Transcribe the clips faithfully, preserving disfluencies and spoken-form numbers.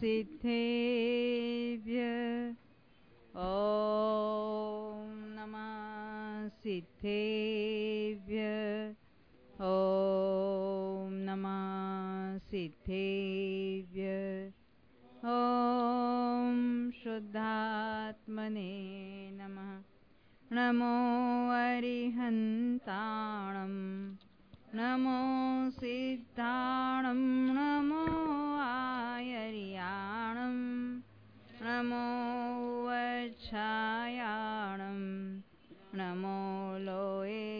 सिद्धेभ्यः ॐ नमः सिद्धेभ्यः ॐ नमः सिद्धेभ्यः ॐ शुद्धात्मने नमः। नमो अरिहन्ताणं नमो सिद्धाणं नमो आयर्याणं नमो वच्छायाणं नमो लोये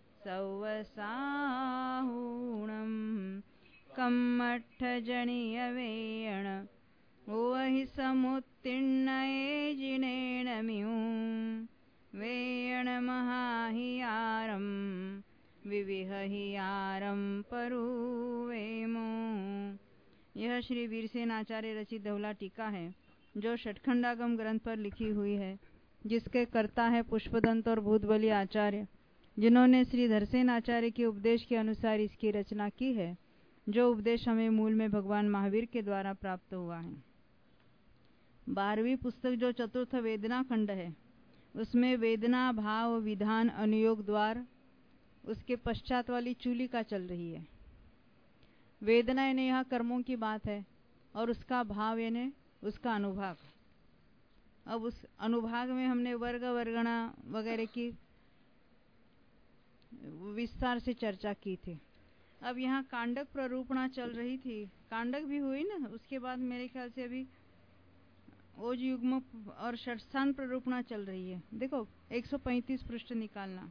सौवसाहूणं कम्मठ्ठजनियवेयण ओहि समुत्तीर्णये जिनेन म्यूं वेयण महाहियारं विविहहियारं परुवेमो। यह श्री वीरसेन आचार्य रचित धवला टीका है जो षटखंडागम ग्रंथ पर लिखी हुई है, जिसके कर्ता है पुष्पदंत और भूतबली आचार्य, जिन्होंने श्री धरसेन आचार्य के उपदेश के अनुसार इसकी रचना की है, जो उपदेश हमें मूल में भगवान महावीर के द्वारा प्राप्त हुआ है। बारहवीं पुस्तक जो चतुर्थ वेदना खंड है, उसमें वेदना भाव विधान अनुयोग द्वार, उसके पश्चात वाली चूलिका चल रही है। वेदना यानी यहाँ कर्मों की बात है और उसका भाव यानी उसका अनुभाग। अब उस अनुभाग में हमने वर्ग वर्गणा वगैरह की विस्तार से चर्चा की थी। अब यहाँ कांडक प्ररूपणा चल रही थी, कांडक भी हुई ना, उसके बाद मेरे ख्याल से अभी ओज युग्म और षटस्थान प्ररूपणा चल रही है। देखो एक सौ पैंतीस पृष्ठ निकालना।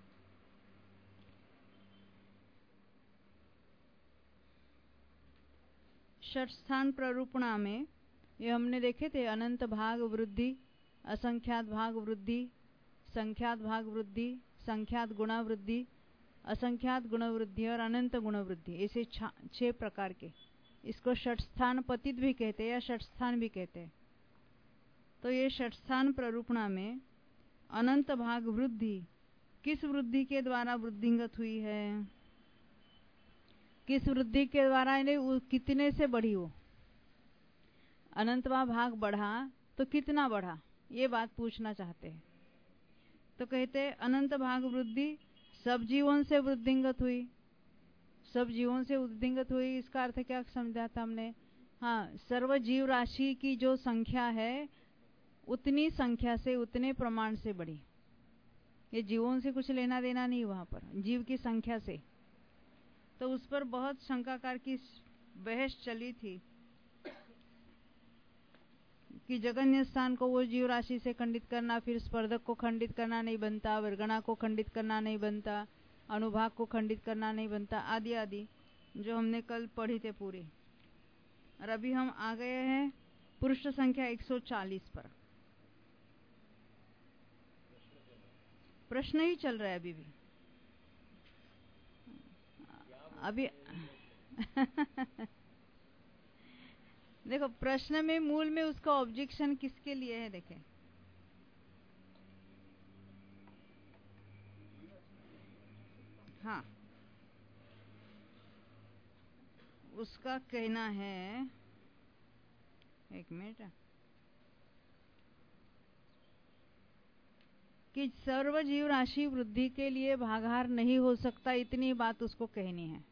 षटस्थान प्ररूपणा में ये हमने देखे थे अनंत भाग वृद्धि, असंख्यात भाग वृद्धि, संख्यात भाग वृद्धि, संख्यात गुणा वृद्धि, असंख्यात गुण वृद्धि और अनंत गुण वृद्धि, ऐसे छह प्रकार के। इसको षटस्थान पतित भी कहते हैं या षटस्थान भी कहते हैं। तो ये षटस्थान प्ररूपणा में अनंत भाग वृद्धि किस वृद्धि के द्वारा वृद्धिंगत हुई है, किस वृद्धि के द्वारा यानी कितने से बढ़ी हो। अनंतवा भाग बढ़ा तो कितना बढ़ा, ये बात पूछना चाहते हैं। तो कहते हैं अनंत भाग वृद्धि सब जीवन से वृद्धिंगत हुई, सब जीवन से वृद्धिंगत हुई। इसका अर्थ क्या समझा था हमने? हाँ, सर्व जीव राशि की जो संख्या है उतनी संख्या से उतने प्रमाण से बढ़ी। ये जीवों से कुछ लेना देना नहीं, वहां पर जीव की संख्या से। तो उस पर बहुत शंकाकार की बहस चली थी कि जगन्य स्थान को वो जीव राशि से खंडित करना, फिर स्पर्धक को खंडित करना नहीं बनता, वर्गणा को खंडित करना नहीं बनता, अनुभाग को खंडित करना नहीं बनता, आदि आदि जो हमने कल पढ़ी थे पूरी। और अभी हम आ गए हैं पृष्ठ संख्या एक सौ चालीस पर। प्रश्न ही चल रहा है अभी भी अभी देखो प्रश्न में मूल में उसका ऑब्जेक्शन किसके लिए है, देखें। हाँ, उसका कहना है, एक मिनट, कि सर्व जीव राशि वृद्धि के लिए भागाहार नहीं हो सकता, इतनी बात उसको कहनी है।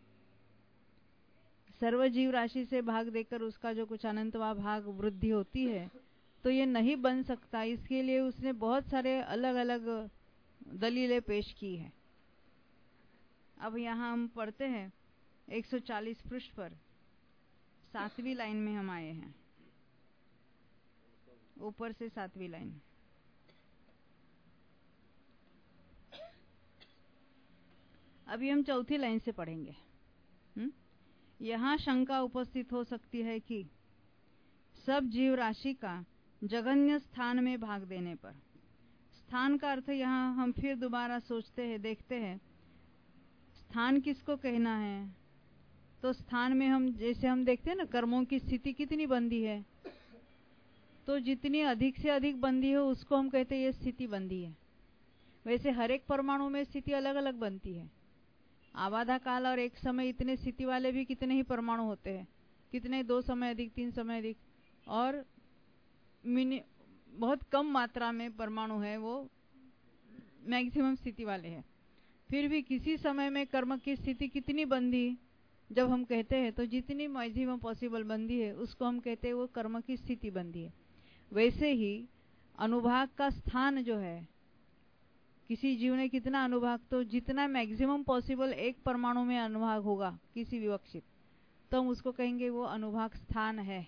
सर्व जीव राशि से भाग देकर उसका जो कुछ अनंतवा भाग वृद्धि होती है तो ये नहीं बन सकता। इसके लिए उसने बहुत सारे अलग अलग दलीलें पेश की है। अब यहाँ हम पढ़ते हैं एक सौ चालीस पृष्ठ पर सातवीं लाइन में हम आए हैं, ऊपर से सातवीं लाइन। अभी हम चौथी लाइन से पढ़ेंगे। हम्म यहाँ शंका उपस्थित हो सकती है कि सब जीव राशि का जगन्य स्थान में भाग देने पर, स्थान का अर्थ यहाँ हम फिर दोबारा सोचते हैं, देखते हैं स्थान किसको कहना है। तो स्थान में हम जैसे हम देखते हैं ना, कर्मों की स्थिति कितनी बंदी है, तो जितनी अधिक से अधिक बंदी हो उसको हम कहते हैं ये स्थिति बंदी है। वैसे हर एक परमाणु में स्थिति अलग अलग बनती है। आबाधा काल और एक समय इतने स्थिति वाले भी कितने ही परमाणु होते हैं, कितने दो समय अधिक, तीन समय अधिक, और मिनि बहुत कम मात्रा में परमाणु है वो मैक्सिमम स्थिति वाले हैं। फिर भी किसी समय में कर्म की स्थिति कितनी बंधी जब हम कहते हैं तो जितनी मैक्सिमम पॉसिबल बंधी है उसको हम कहते हैं वो कर्म की स्थिति बंधी है। वैसे ही अनुभाग का स्थान जो है, किसी जीव ने कितना अनुभाग, तो जितना मैक्सिमम पॉसिबल एक परमाणु में अनुभाग होगा किसी विवक्षित, तो हम उसको कहेंगे वो अनुभाग स्थान है।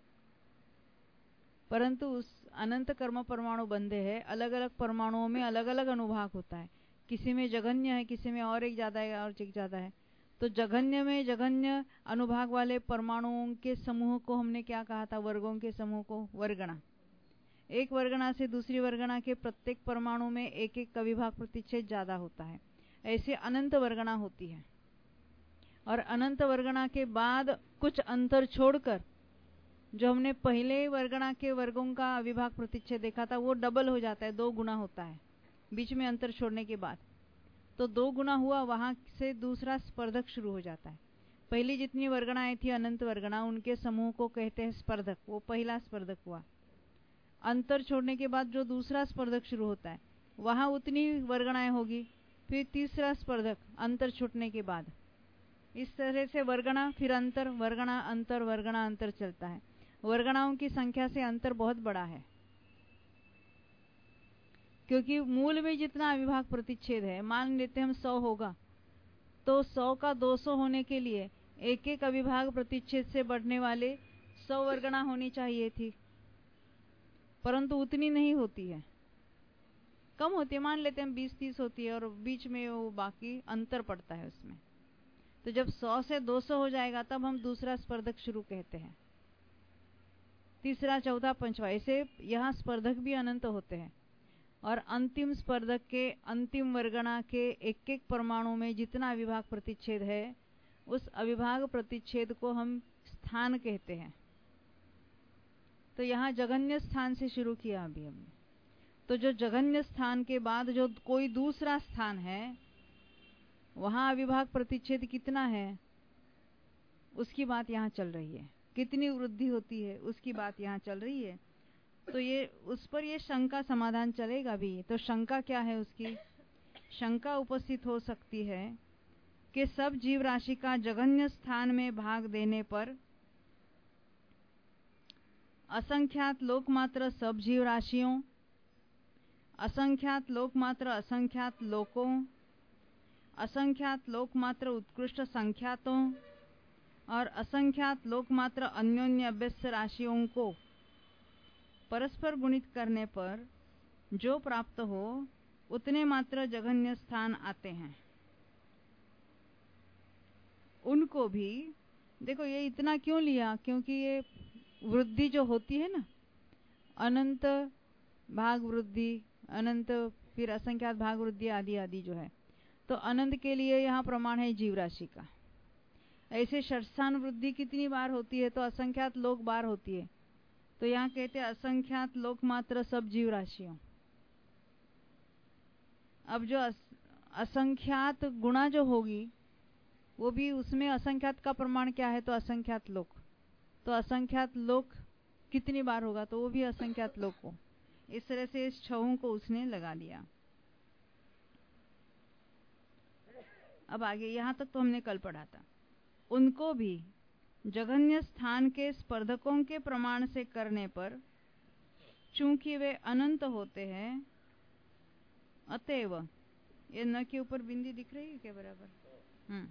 परंतु उस अनंत कर्म परमाणु बंधे है, अलग अलग परमाणुओं में अलग अलग अनुभाग होता है। किसी में जघन्य है, किसी में और एक ज्यादा है और एक ज्यादा है। तो जघन्य में जघन्य अनुभाग वाले परमाणुओं के समूह को हमने क्या कहा था? वर्गों के समूह को वर्गणा। एक वर्गणा से दूसरी वर्गणा के प्रत्येक परमाणु में एक एक अविभाग प्रतिच्छेद ज्यादा होता है। ऐसे अनंत वर्गणा होती है और अनंत वर्गणा के बाद कुछ अंतर छोड़कर जो हमने पहले वर्गणा के वर्गों का अविभाग प्रतिच्छेद देखा था वो डबल हो जाता है, दो गुना होता है बीच में अंतर छोड़ने के बाद। तो दो गुना हुआ, वहां से दूसरा स्पर्धक शुरू हो जाता है। पहली जितनी वर्गणाएं थी अनंत वर्गणा, उनके समूह को कहते हैं स्पर्धक, वो पहला स्पर्धक हुआ। अंतर छोड़ने के बाद जो दूसरा स्पर्धक शुरू होता है वहां उतनी वर्गणाएं होगी, फिर तीसरा स्पर्धक अंतर छूटने के बाद। इस तरह से वर्गणा फिर अंतर, वर्गणा अंतर, वर्गणा अंतर चलता है। वर्गणाओं की संख्या से अंतर बहुत बड़ा है, क्योंकि मूल में जितना अविभाग प्रतिच्छेद है, मान लेते हम सौ होगा, तो सौ का दो सौ होने के लिए एक एक अविभाग प्रतिच्छेद से बढ़ने वाले सौ वर्गणा होनी चाहिए थी, परंतु उतनी नहीं होती है, कम होती है। मान लेते हैं बीस तीस होती है और बीच में वो बाकी अंतर पड़ता है उसमें। तो जब सौ से दो सौ हो जाएगा तब हम दूसरा स्पर्धक शुरू कहते हैं, तीसरा चौथा पंचवा, ऐसे यहाँ स्पर्धक भी अनंत होते हैं। और अंतिम स्पर्धक के अंतिम वर्गणा के एक एक परमाणु में जितना अविभाग प्रतिच्छेद है उस अविभाग प्रतिच्छेद को हम स्थान कहते हैं। तो यहाँ जघन्य स्थान से शुरू किया अभी हमने। तो जो जघन्य स्थान के बाद जो कोई दूसरा स्थान है वहां अविभाग प्रतिच्छेद कितना है उसकी बात यहाँ चल रही है, कितनी वृद्धि होती है उसकी बात यहाँ चल रही है। तो ये उस पर ये शंका समाधान चलेगा भी। तो शंका क्या है? उसकी शंका उपस्थित हो सकती है कि सब जीव राशि का जघन्य स्थान में भाग देने पर असंख्यात लोकमात्र सब जीव राशियों, असंख्यात लोकमात्र असंख्यात लोकों, असंख्यात लोकमात्र उत्कृष्ट संख्यातों और असंख्यात लोकमात्र अन्योन्य अभ्यस्त राशियों को परस्पर गुणित करने पर जो प्राप्त हो उतने मात्र जघन्य स्थान आते हैं। उनको भी देखो, ये इतना क्यों लिया? क्योंकि ये वृद्धि जो होती है ना, अनंत भाग वृद्धि, अनंत फिर असंख्यात भाग वृद्धि आदि आदि जो है, तो अनंत के लिए यहाँ प्रमाण है जीव राशि का। ऐसे षटस्थान वृद्धि कितनी बार होती है? तो असंख्यात लोक बार होती है। तो यहाँ कहते हैं असंख्यात लोक मात्र सब जीव राशियों। अब जो असंख्यात गुणा जो होगी वो भी, उसमें असंख्यात का प्रमाण क्या है? तो असंख्यात लोक। तो असंख्यात लोक कितनी बार होगा? तो वो भी असंख्यात लोक हो। इस तरह से इस छहों को उसने लगा दिया। अब आगे यहाँ तक तो हमने कल पढ़ा था। उनको भी जघन्य स्थान के स्पर्धकों के प्रमाण से करने पर चूंकि वे अनंत होते हैं, अतएव ये न के ऊपर बिंदी दिख रही है क्या बराबर? हम्म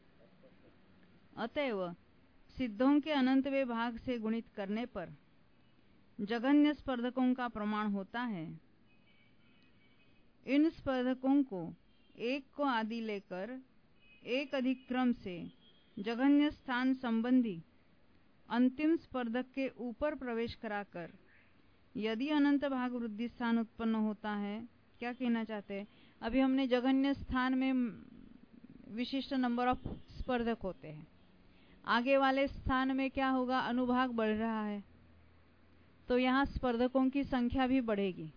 अतएव सिद्धों के अनंत वे भाग से गुणित करने पर जघन्य स्पर्धकों का प्रमाण होता है। इन स्पर्धकों को एक को आदि लेकर एक अधिक क्रम से जघन्य स्थान संबंधी अंतिम स्पर्धक के ऊपर प्रवेश कराकर यदि अनंत भाग वृद्धि स्थान उत्पन्न होता है। क्या कहना चाहते हैं? अभी हमने जघन्य स्थान में विशिष्ट नंबर ऑफ स्पर्धक होते हैं, आगे वाले स्थान में क्या होगा? अनुभाग बढ़ रहा है, तो यहाँ स्पर्धकों की संख्या भी बढ़ेगी।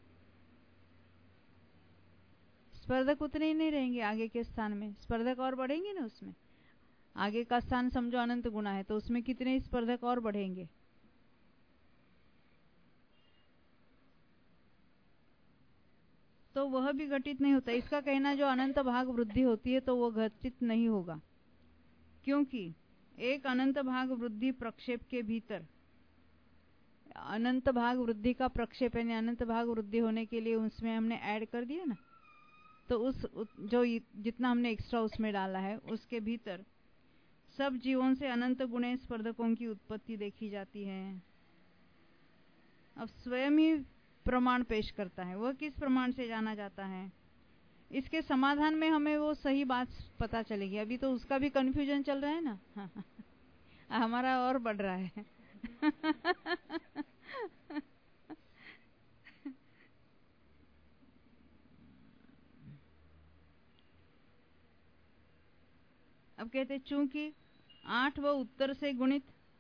स्पर्धक उतने ही नहीं रहेंगे आगे के स्थान में, स्पर्धक और बढ़ेंगे ना। उसमें आगे का स्थान समझो अनंत गुना है, तो उसमें कितने स्पर्धक और बढ़ेंगे? तो वह भी घटित नहीं होता। इसका कहना जो अनंत भाग वृद्धि होती है तो वो घटित नहीं होगा, क्योंकि एक अनंत भाग वृद्धि प्रक्षेप के भीतर, अनंत भाग वृद्धि का प्रक्षेप यानी अनंत भाग वृद्धि होने के लिए उसमें हमने ऐड कर दिया ना, तो उस जो जितना हमने एक्स्ट्रा उसमें डाला है उसके भीतर सब जीवों से अनंत गुणे स्पर्धकों की उत्पत्ति देखी जाती है। अब स्वयं ही प्रमाण पेश करता है, वह किस प्रमाण से जाना जाता है, इसके समाधान में हमें वो सही बात पता चलेगी। अभी तो उसका भी कंफ्यूजन चल रहा है ना, हमारा और बढ़ रहा है। अब कहते चूंकि आठ व उत्तर से गुणित,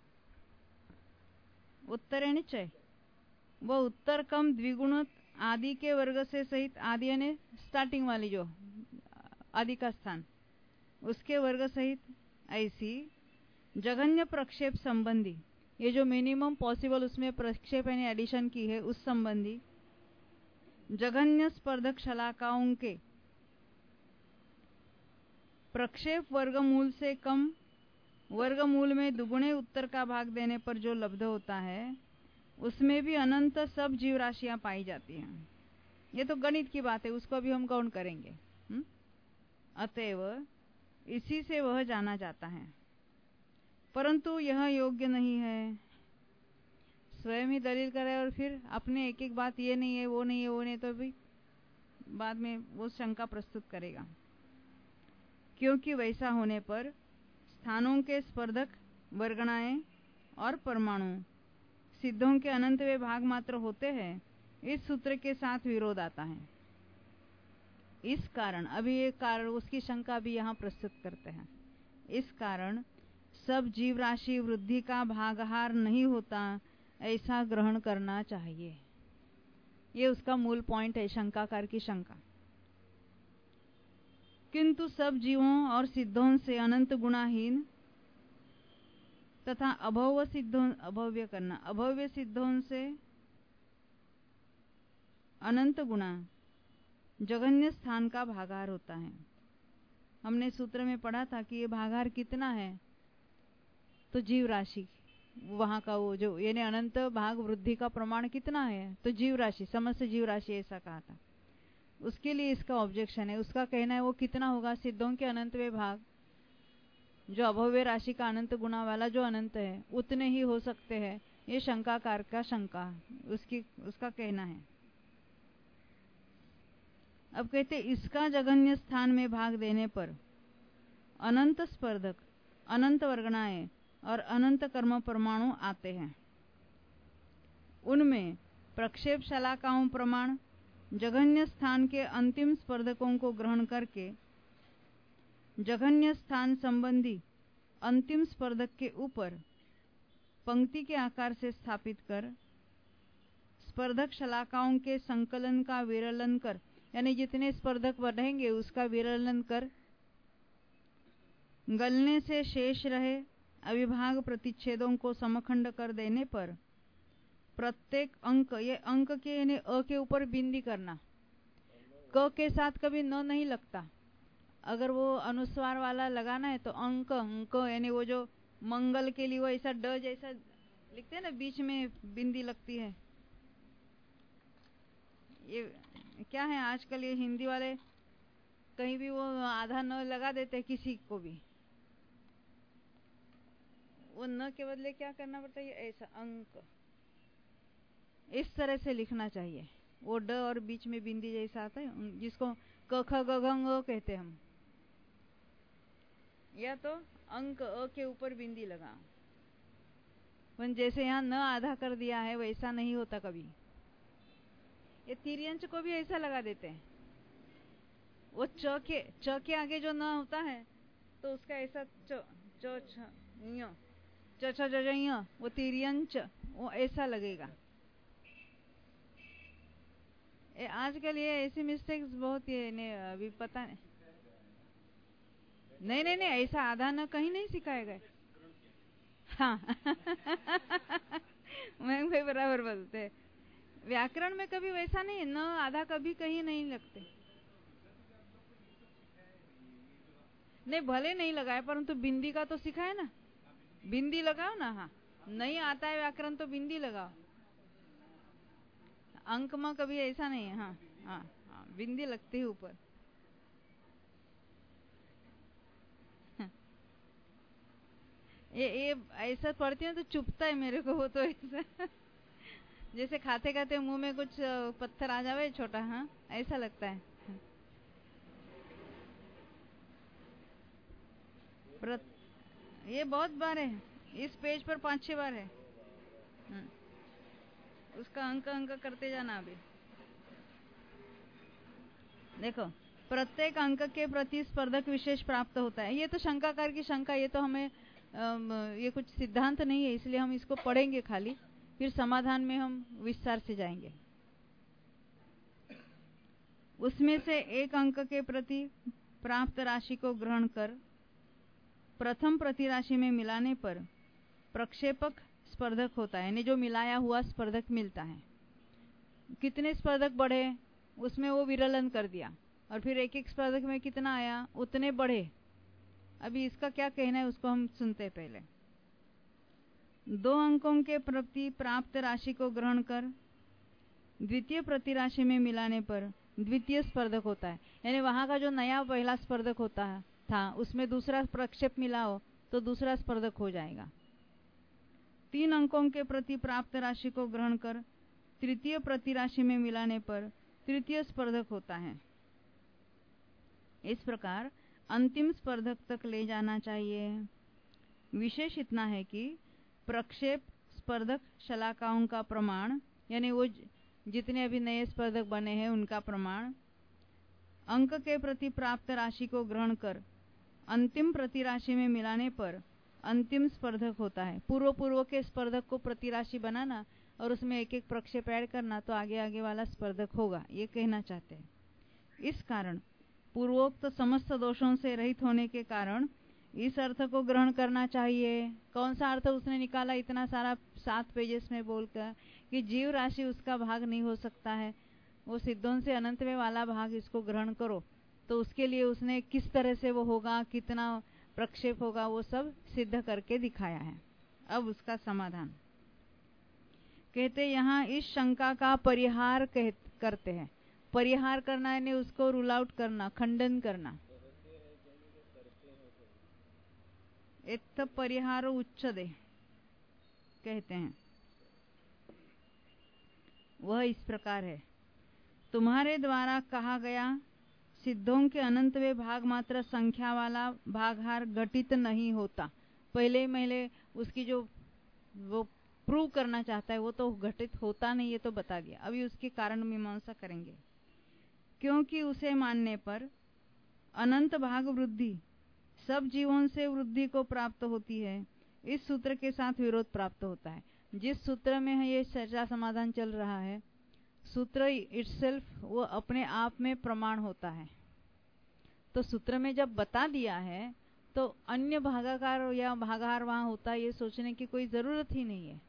उत्तर है निश्चय, वो उत्तर कम द्विगुणित आदि के वर्ग से सहित, आदि यानी स्टार्टिंग वाली जो आदि का स्थान, उसके वर्ग सहित ऐसी जघन्य प्रक्षेप संबंधी, ये जो मिनिमम पॉसिबल उसमें प्रक्षेप यानी एडिशन की है उस संबंधी जघन्य स्पर्धक शलाकाओं के प्रक्षेप वर्गमूल से कम वर्गमूल में दुगुने उत्तर का भाग देने पर जो लब्ध होता है उसमें भी अनंत सब जीव राशियां पाई जाती हैं। ये तो गणित की बात है, उसको भी हम काउंट करेंगे। अतएव इसी से वह जाना जाता है, परंतु यह योग्य नहीं है। स्वयं ही दलील करे और फिर अपने एक एक बात ये नहीं है वो नहीं है वो नहीं, तो भी बाद में वो शंका प्रस्तुत करेगा। क्योंकि वैसा होने पर स्थानों के स्पर्धक वर्गणाएं और परमाणु सिद्धों के अनंत वे भाग मात्र होते हैं, इस सूत्र के साथ विरोध आता है। इस कारण, अभी एक कारण उसकी शंका भी यहाँ प्रस्तुत करते हैं, इस कारण सब जीव राशि वृद्धि का भागहार नहीं होता ऐसा ग्रहण करना चाहिए। ये उसका मूल पॉइंट है, शंकाकार की शंका। किंतु सब जीवों और सिद्धों से अनंत गुणाहीन तथा अभव्य सिद्धों, अभव्य करना, अभव्य सिद्धों से अनंत गुणा जघन्य स्थान का भागाहार होता है। हमने सूत्र में पढ़ा था कि ये भागाहार कितना है, तो जीव राशि वहां का वो जो यानी अनंत भाग वृद्धि का प्रमाण कितना है, तो जीव राशि, समस्त जीव राशि ऐसा कहा था। उसके लिए इसका ऑब्जेक्शन है, उसका कहना है वो कितना होगा, सिद्धों के अनंत वे भाग जो अभव्य राशि का अनंत गुणा वाला जो अनंत है उतने ही हो सकते हैं। ये शंकाकार का शंका उसकी उसका कहना है। अब कहते इसका जघन्य स्थान में भाग देने पर अनंत स्पर्धक, अनंत वर्गणाएं और अनंत कर्म परमाणु आते हैं। उनमें प्रक्षेप शलाकाओं प्रमाण जघन्य स्थान के अंतिम स्पर्धकों को ग्रहण करके जघन्य स्थान संबंधी अंतिम स्पर्धक के ऊपर पंक्ति के आकार से स्थापित कर स्पर्धक शलाकाओं के संकलन का विरलन कर, यानी जितने स्पर्धक बढ़ेंगे उसका विरलन कर गलने से शेष रहे अविभाग प्रतिच्छेदों को समखंड कर देने पर प्रत्येक अंक, ये अंक के यानी अ के ऊपर बिंदी करना, क के साथ कभी न नहीं लगता। अगर वो अनुस्वार वाला लगाना है तो अंक अंक यानी वो जो मंगल के लिए वो ऐसा ड जैसा लिखते हैं ना, बीच में बिंदी लगती है। ये क्या है आजकल ये हिंदी वाले कहीं भी वो आधा न लगा देते किसी को भी, वो न के बदले क्या करना पड़ता है, ऐसा अंक, इस तरह से लिखना चाहिए। वो ड और बीच में बिंदी जैसा आता है जिसको क ख ग घ ङ कहते हैं हम, या तो अंक अ के ऊपर बिंदी लगा। पर जैसे यहाँ न आधा कर दिया है वैसा नहीं होता कभी। ये तिर्यंच को भी ऐसा लगा देते हैं, वो च के च के आगे जो न होता है तो उसका ऐसा च च छ य च छ ज य, वो तिर्यंच वो ऐसा लगेगा। ए, आजकल ये ऐसी मिस्टेक्स बहुत ये ने अभी पता नहीं नहीं नहीं नहीं ऐसा आधा न कहीं नहीं सिखाए गए। हाँ मयंक भाई बराबर बोलते, व्याकरण में कभी वैसा नहीं है, न आधा कभी कहीं नहीं लगते। नहीं भले नहीं लगाए, परंतु बिंदी का तो सिखाए ना, बिंदी लगाओ ना। हाँ, नहीं आता है व्याकरण तो बिंदी लगाओ। अंक में कभी ऐसा नहीं है। हाँ हाँ हाँ, बिंदी लगती है ऊपर। ये ये ऐसा पढ़ती हूँ तो चुभता है मेरे को वो तो ऐसा जैसे खाते खाते मुंह में कुछ पत्थर आ जावे छोटा। हाँ, ऐसा लगता है। प्रत... ये बहुत बार है, इस पेज पर पांच छह बार है। उसका अंक अंक करते जाना। अभी देखो, प्रत्येक अंक के प्रति स्पर्धक विशेष प्राप्त होता है। ये तो शंकाकार की शंका, ये तो हमें ये कुछ सिद्धांत नहीं है, इसलिए हम इसको पढ़ेंगे खाली, फिर समाधान में हम विस्तार से जाएंगे। उसमें से एक अंक के प्रति प्राप्त राशि को ग्रहण कर प्रथम प्रतिराशि में मिलाने पर प्रक्षेपक स्पर्धक होता है, यानी जो मिलाया हुआ स्पर्धक मिलता है। कितने स्पर्धक बढ़े उसमें वो विरलन कर दिया, और फिर एक एक स्पर्धक में कितना आया उतने बढ़े। अभी इसका क्या कहना है उसको हम सुनते पहले। दो अंकों के प्रति प्राप्त राशि को ग्रहण कर द्वितीय प्रतिराशि में मिलाने पर द्वितीय स्पर्धक होता है, यानी वहां का जो नया पहला स्पर्धक होता है था उसमें दूसरा प्रक्षेप मिलाओ तो दूसरा स्पर्धक हो जाएगा। तीन अंकों के प्रति प्राप्त राशि को ग्रहण कर तृतीय प्रतिराशि में मिलाने पर तृतीय स्पर्धक होता है। इस प्रकार अंतिम स्पर्धक तक ले जाना चाहिए। विशेष इतना है कि प्रक्षेप स्पर्धक शलाकाओं का प्रमाण, यानी वो जितने अभी नए स्पर्धक बने हैं उनका प्रमाण, अंक के प्रति प्राप्त राशि को ग्रहण कर अंतिम प्रतिराशि में मिलाने पर अंतिम स्पर्धक होता है। पूर्व पूर्व के स्पर्धक को प्रतिराशि बनाना और उसमें एक एक प्रक्षेप ऐड करना तो आगे आगे वाला स्पर्धक होगा, ये कहना चाहते हैं। इस कारण पूर्वोक्त तो समस्त दोषों से रहित होने के कारण इस अर्थ को ग्रहण करना चाहिए। कौन सा अर्थ उसने निकाला इतना सारा सात पेजेस में बोलकर कि जीव राशि उसका भाग नहीं हो सकता है, वो सिद्धों से अनंत में वाला भाग इसको ग्रहण करो। तो उसके लिए उसने किस तरह से वो होगा, कितना प्रक्षेप होगा, वो सब सिद्ध करके दिखाया है। अब उसका समाधान कहते यहाँ इस शंका का परिहार कह, करते हैं। परिहार करना यानी उसको रूल आउट करना, खंडन करना। एक परिहारो उच्चदे कहते हैं, वह इस प्रकार है। तुम्हारे द्वारा कहा गया सिद्धों के अनंत वे भाग मात्र संख्या वाला भागहार घटित नहीं होता। पहले पहले उसकी जो वो प्रूव करना चाहता है वो तो घटित होता नहीं, ये तो बता दिया। अभी उसके कारण मीमांसा करेंगे। क्योंकि उसे मानने पर अनंत भाग वृद्धि सब जीवों से वृद्धि को प्राप्त होती है, इस सूत्र के साथ विरोध प्राप्त होता है। जिस सूत्र में है ये चर्चा समाधान चल रहा है, सूत्र इटसेल्फ वो अपने आप में प्रमाण होता है। तो सूत्र में जब बता दिया है तो अन्य भागाकार या भागाहार वहां होता है ये सोचने की कोई जरूरत ही नहीं है।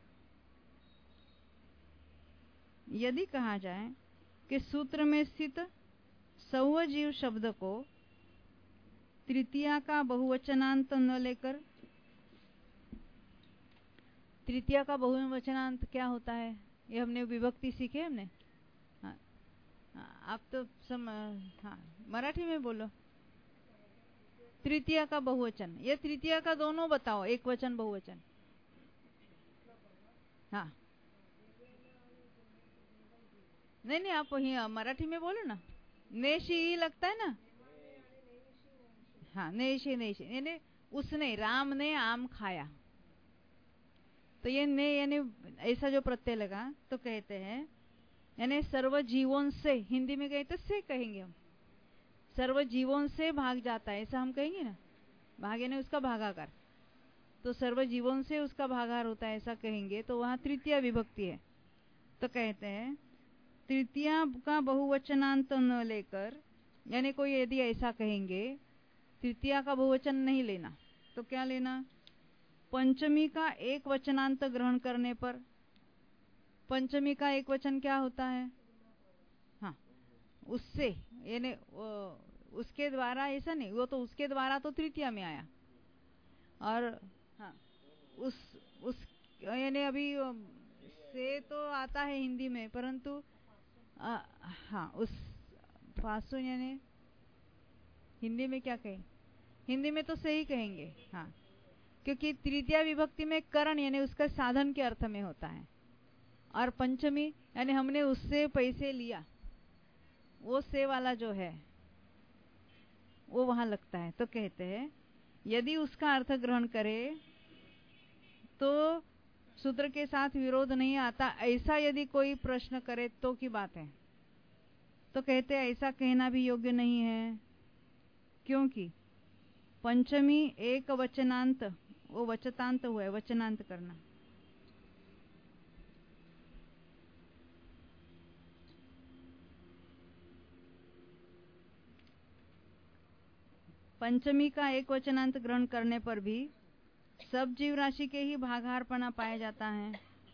यदि कहा जाए कि सूत्र में स्थित सौवजीव शब्द को तृतीया का बहुवचनांत न लेकर, तृतीया का बहुवचनांत क्या होता है ये हमने विभक्ति सीखे हमने। हाँ, आप तो सम हाँ मराठी में बोलो। तृतीया का बहुवचन, ये तृतीया का दोनों बताओ, एक वचन बहुवचन। हाँ नहीं नहीं आप वही मराठी में बोलो ना। नेशी लगता है ना। हाँ नेशी नेशी यानी उसने, राम ने आम खाया, तो ये ने यानी ऐसा जो प्रत्यय लगा तो कहते हैं यानी सर्व जीवों से, हिंदी में कहे तो से कहेंगे हम, सर्व जीवों से भाग जाता है ऐसा हम कहेंगे ना। भाग यानी उसका भागाकार, तो सर्व जीवों से उसका भागाकार होता है ऐसा कहेंगे तो वहां तृतीया विभक्ति है। तो कहते हैं तृतीया का बहुवचनांत न लेकर, यानी कोई यदि ऐसा कहेंगे तृतीया का बहुवचन नहीं लेना तो क्या लेना, पंचमी का एक वचनांत ग्रहण करने पर पंचमी का एक वचन क्या होता है? हाँ, उससे, यानी उसके द्वारा, ऐसा नहीं, वो तो उसके द्वारा तो तृतीया में आया, और हाँ उस उस यानी अभी से तो आता है हिंदी में, परंतु आ, हाँ उस पासो यानी हिंदी में क्या कहें? हिंदी में तो सही कहेंगे, हाँ, क्योंकि तृतीया विभक्ति में करण यानी उसका साधन के अर्थ में होता है, और पंचमी यानी हमने उससे पैसे लिया, वो से वाला जो है वो वहां लगता है। तो कहते हैं यदि उसका अर्थ ग्रहण करे तो सूत्र के साथ विरोध नहीं आता। ऐसा यदि कोई प्रश्न करे तो की बात है। तो कहते हैं ऐसा कहना भी योग्य नहीं है, क्योंकि पंचमी एक वचनांत, वो वचतांत हुआ है, वचनांत करना। पंचमी का एक वचनांत ग्रहण करने पर भी सब जीव राशि के ही भागाहारपना पाया जाता है,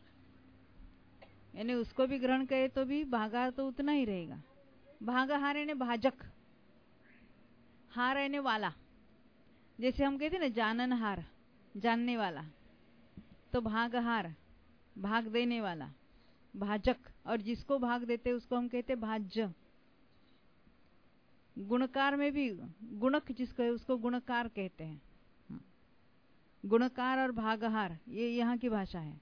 यानी उसको भी ग्रहण करे तो भी भागाहार तो उतना ही रहेगा। भागाहार यानी भाजक, हार यानी वाला, जैसे हम कहते ना जाननहार, जानने वाला, तो भागहार भाग देने वाला, भाजक, और जिसको भाग देते उसको हम कहते भाज्य। गुणकार में भी गुणक जिसको है उसको गुणकार कहते हैं। गुणकार और भागहार ये यहाँ की भाषा है।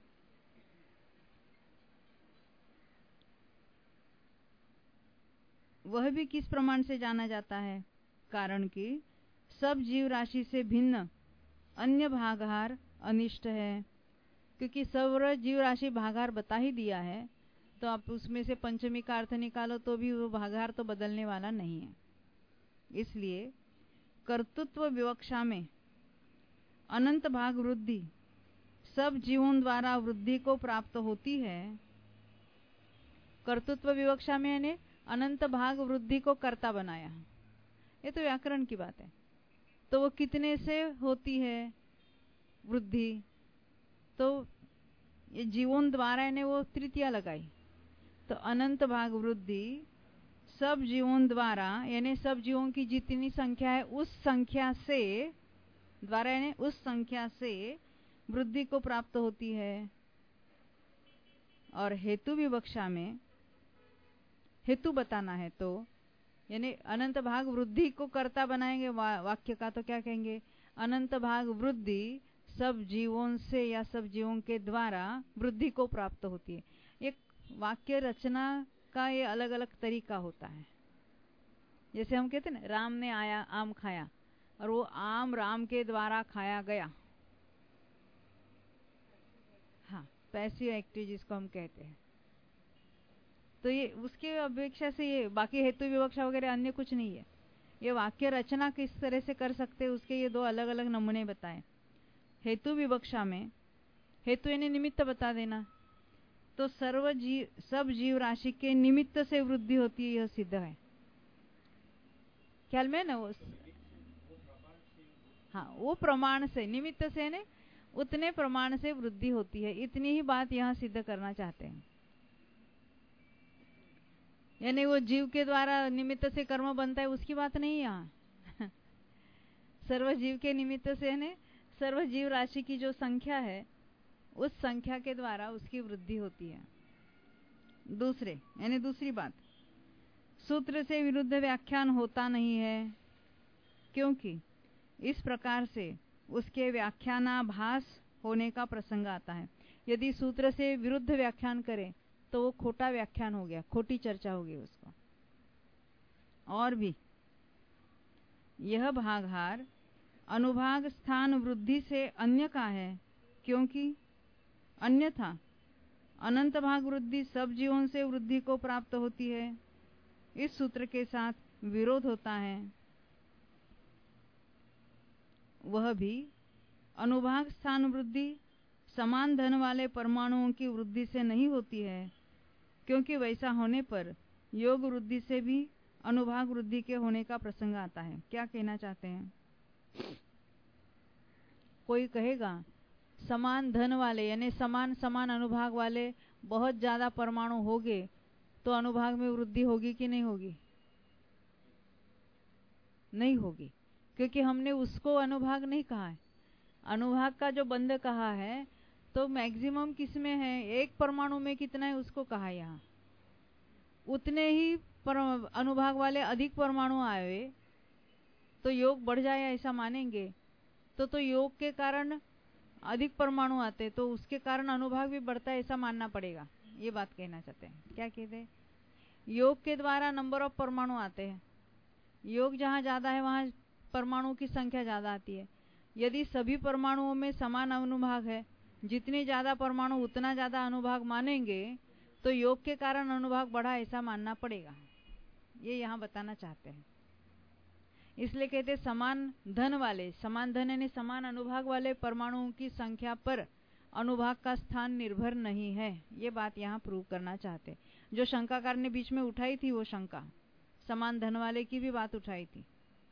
वह भी किस प्रमाण से जाना जाता है? कारण कि सब जीव राशि से भिन्न अन्य भागहार अनिष्ट है। क्योंकि सर्व जीव राशि भागहार बता ही दिया है, तो आप उसमें से पंचमी का अर्थ निकालो तो भी वो भागहार तो बदलने वाला नहीं है। इसलिए कर्तृत्व विवक्षा में अनंत भाग वृद्धि सब जीवों द्वारा वृद्धि को प्राप्त होती है। कर्तृत्व विवक्षा में यानी अनंत भाग वृद्धि को कर्ता बनाया, ये तो व्याकरण की बात है। तो वो कितने से होती है वृद्धि? तो ये जीवों द्वारा यानी वो तृतीया लगाई, तो अनंत भाग वृद्धि सब जीवों द्वारा यानी सब जीवों की जितनी संख्या है उस संख्या से द्वारा यानी उस संख्या से वृद्धि को प्राप्त होती है। और हेतु विवक्षा में हेतु बताना है, तो यानी अनंत भाग वृद्धि को कर्ता बनाएंगे वा, वाक्य का, तो क्या कहेंगे? अनंत भाग वृद्धि सब जीवों से या सब जीवों के द्वारा वृद्धि को प्राप्त होती है। एक वाक्य रचना का ये अलग अलग तरीका होता है। जैसे हम कहते हैं ना राम ने आया आम खाया, और वो आम राम के द्वारा खाया गया, हाँ, पैसिव एक्टिव जिसको हम कहते हैं। तो ये उसके अपेक्षा से ये बाकी हेतु विवक्षा वगैरह अन्य कुछ नहीं है। ये वाक्य रचना किस तरह से कर सकते हैं उसके ये दो अलग अलग नमूने बताए। हेतु विवक्षा में हेतु यानी निमित्त बता देना, तो सर्व जीव सब जीव राशि के निमित्त से वृद्धि होती है, यह सिद्ध है। ख्याल में ना वो, हाँ, वो प्रमाण से, निमित्त से ने उतने प्रमाण से वृद्धि होती है, इतनी ही बात यहाँ सिद्ध करना चाहते हैं। यानी वो जीव के द्वारा निमित्त से कर्म बनता है उसकी बात नहीं यहाँ। सर्व जीव के निमित्त से ने सर्व जीव राशि की जो संख्या है उस संख्या के द्वारा उसकी वृद्धि होती है। दूसरे यानी दूसरी बात, सूत्र से विरुद्ध व्याख्यान होता नहीं है, क्योंकि इस प्रकार से उसके व्याख्यानाभास होने का प्रसंग आता है। यदि सूत्र से विरुद्ध व्याख्यान करे तो वो खोटा व्याख्यान हो गया, खोटी चर्चा होगी उसको। और भी यह भागहार अनुभाग स्थान वृद्धि से अन्य का है, क्योंकि अन्यथा अनंत भाग वृद्धि सब जीवों से वृद्धि को प्राप्त होती है। इस सूत्र के साथ विरोध होता है। वह भी अनुभाग स्थान वृद्धि समान धन वाले परमाणुओं की वृद्धि से नहीं होती है, क्योंकि वैसा होने पर योग वृद्धि से भी अनुभाग वृद्धि के होने का प्रसंग आता है। क्या कहना चाहते हैं? कोई कहेगा समान धन वाले यानी समान समान अनुभाग वाले बहुत ज्यादा परमाणु होंगे तो अनुभाग में वृद्धि होगी कि नहीं होगी? नहीं होगी, क्योंकि हमने उसको अनुभाग नहीं कहा है। अनुभाग का जो बंध कहा है तो मैक्सिमम किस में है? एक परमाणु में कितना है उसको कहा यहाँ। उतने ही अनुभाग वाले अधिक परमाणु आए तो योग बढ़ जाए ऐसा मानेंगे तो तो योग के कारण अधिक परमाणु आते तो उसके कारण अनुभाग भी बढ़ता है ऐसा मानना पड़ेगा। ये बात कहना चाहते हैं। क्या कहते हैं? योग के द्वारा नंबर ऑफ परमाणु आते हैं। योग जहाँ ज्यादा है वहां परमाणु की संख्या ज्यादा आती है। यदि सभी परमाणुओं में समान अनुभाग है, जितने ज्यादा परमाणु उतना ज्यादा अनुभाग मानेंगे तो योग के कारण अनुभाग बढ़ा ऐसा मानना पड़ेगा। ये यहाँ बताना चाहते हैं। इसलिए कहते समान धन वाले, समान धन यानी समान अनुभाग वाले परमाणुओं की संख्या पर अनुभाग का स्थान निर्भर नहीं है। ये बात यहाँ प्रूव करना चाहते। जो शंकाकार ने बीच में उठाई थी वो शंका समान धन वाले की भी बात उठाई थी।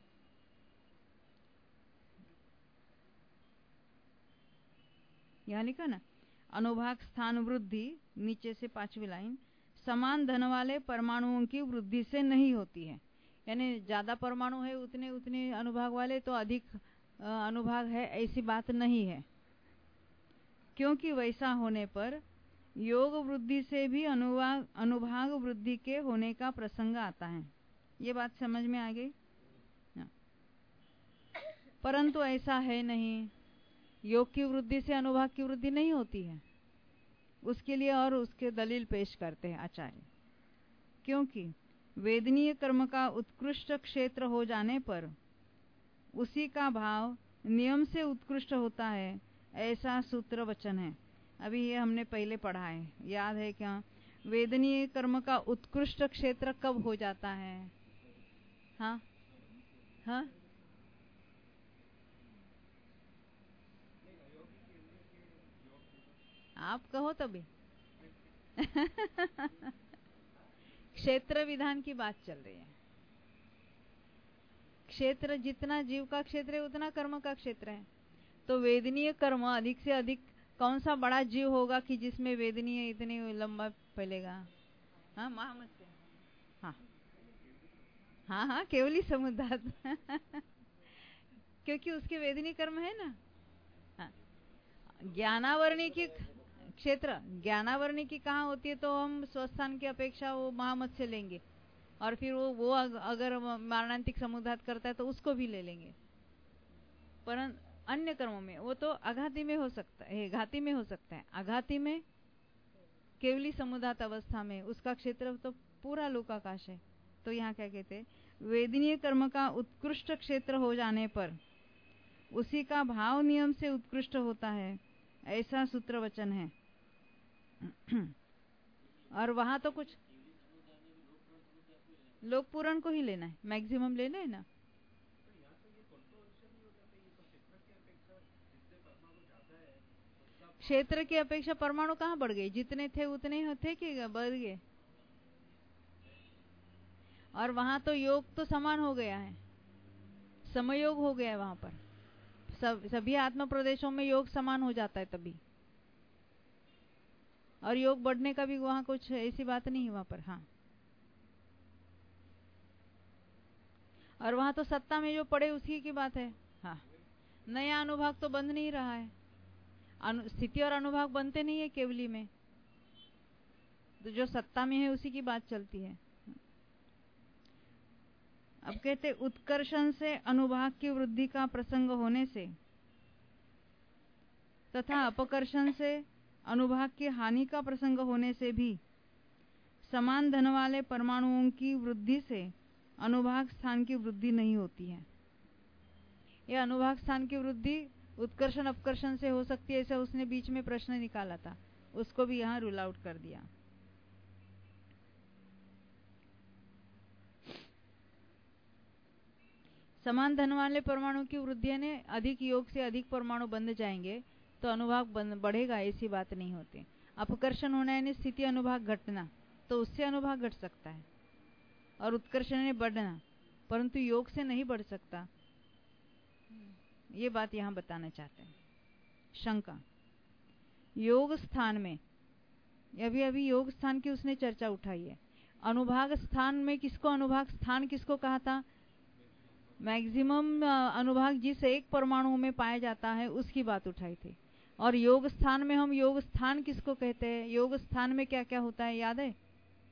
यहाँ लिखा ना, अनुभाग स्थान वृद्धि, नीचे से पांचवी लाइन, समान धन वाले परमाणुओं की वृद्धि से नहीं होती है। यानी ज्यादा परमाणु है उतने उतने अनुभाग वाले तो अधिक अनुभाग है ऐसी बात नहीं है, क्योंकि वैसा होने पर योग वृद्धि से भी अनुभाग अनुभाग वृद्धि के होने का प्रसंग आता है। ये बात समझ में आ गई? परंतु ऐसा है नहीं। योग की वृद्धि से अनुभाग की वृद्धि नहीं होती है। उसके लिए और उसके दलील पेश करते हैं आचार्य। क्योंकि वेदनीय कर्म का उत्कृष्ट क्षेत्र हो जाने पर उसी का भाव नियम से उत्कृष्ट होता है, ऐसा सूत्र वचन है। अभी ये हमने पहले पढ़ा है, याद है क्या? वेदनीय कर्म का उत्कृष्ट क्षेत्र कब हो जाता है? हाँ हाँ आप कहो तभी। क्षेत्र विधान की बात चल रही है। क्षेत्र जितना जीव का क्षेत्र है उतना कर्म का क्षेत्र है। तो वेदनीय कर्म अधिक से अधिक कौन सा बड़ा जीव होगा कि जिसमें वेदनीय इतनी लंबा फैलेगा? हाँ महामत्स्य। हाँ हाँ हाँ केवली समुदात। क्योंकि उसके वेदनीय कर्म है ना। हाँ। ज्ञानावरणी की क्षेत्र, ज्ञानावरणी की कहाँ होती है तो हम स्वस्थान की अपेक्षा वो महामत्स्य लेंगे और फिर वो वो अगर मारणांतिक समुदात करता है तो उसको भी ले लेंगे। परंतु अन्य कर्मों में वो तो आघाती में हो सकता है, घाती में हो सकता है। आघाती में केवली समुदात अवस्था में उसका क्षेत्र तो पूरा लोकाकाश है। तो यहाँ क्या कहते हैं? वेदनीय कर्म का उत्कृष्ट क्षेत्र हो जाने पर उसी का भाव नियम से उत्कृष्ट होता है, ऐसा सूत्र वचन है। और वहां तो कुछ लोक पुराण को ही लेना है, मैक्सिमम लेना है ना। क्षेत्र की अपेक्षा परमाणु कहाँ बढ़ गए? जितने थे उतने थे कि बढ़ गए? और वहां तो योग तो समान हो गया है, समयोग हो गया है वहां पर। सब सभी आत्म प्रदेशों में योग समान हो जाता है तभी। और योग बढ़ने का भी वहां कुछ ऐसी बात नहीं है वहां पर। हाँ, और वहां तो सत्ता में जो पड़े उसी की बात है। हाँ, नया अनुभाग तो बंद नहीं रहा है। स्थिति और अनुभाग बनते नहीं है केवली में, तो जो सत्ता में है उसी की बात चलती है। अब कहते उत्कर्षण से अनुभाग की वृद्धि का प्रसंग होने से तथा अपकर्षण से अनुभाग की हानि का प्रसंग होने से भी समान धन वाले परमाणुओं की वृद्धि से अनुभाग स्थान की वृद्धि नहीं होती है। यह अनुभाग स्थान की वृद्धि उत्कर्षण अपकर्षण से हो सकती है, ऐसा उसने बीच में प्रश्न निकाला था, उसको भी यहाँ रूल आउट कर दिया। समान धन वाले परमाणु की वृद्धि ने अधिक योग से अधिक परमाणु बंध जाएंगे तो अनुभाग बढ़ेगा, ऐसी बात नहीं होती। अपकर्षण होना यानी स्थिति अनुभाग घटना, तो उससे अनुभाग घट सकता है। और उत्कर्षण ने बढ़ना, परंतु योग से नहीं बढ़ सकता। ये बात यहां बताना चाहते हैं। शंका, योग स्थान में अभी अभी योग स्थान की उसने चर्चा उठाई है। अनुभाग स्थान में किसको, अनुभाग स्थान किसको कहा था? मैक्सिमम अनुभाग जिस एक परमाणु में पाया जाता है उसकी बात उठाई थी। और योग स्थान में हम योग स्थान किसको कहते हैं? योग स्थान में क्या क्या होता है याद है?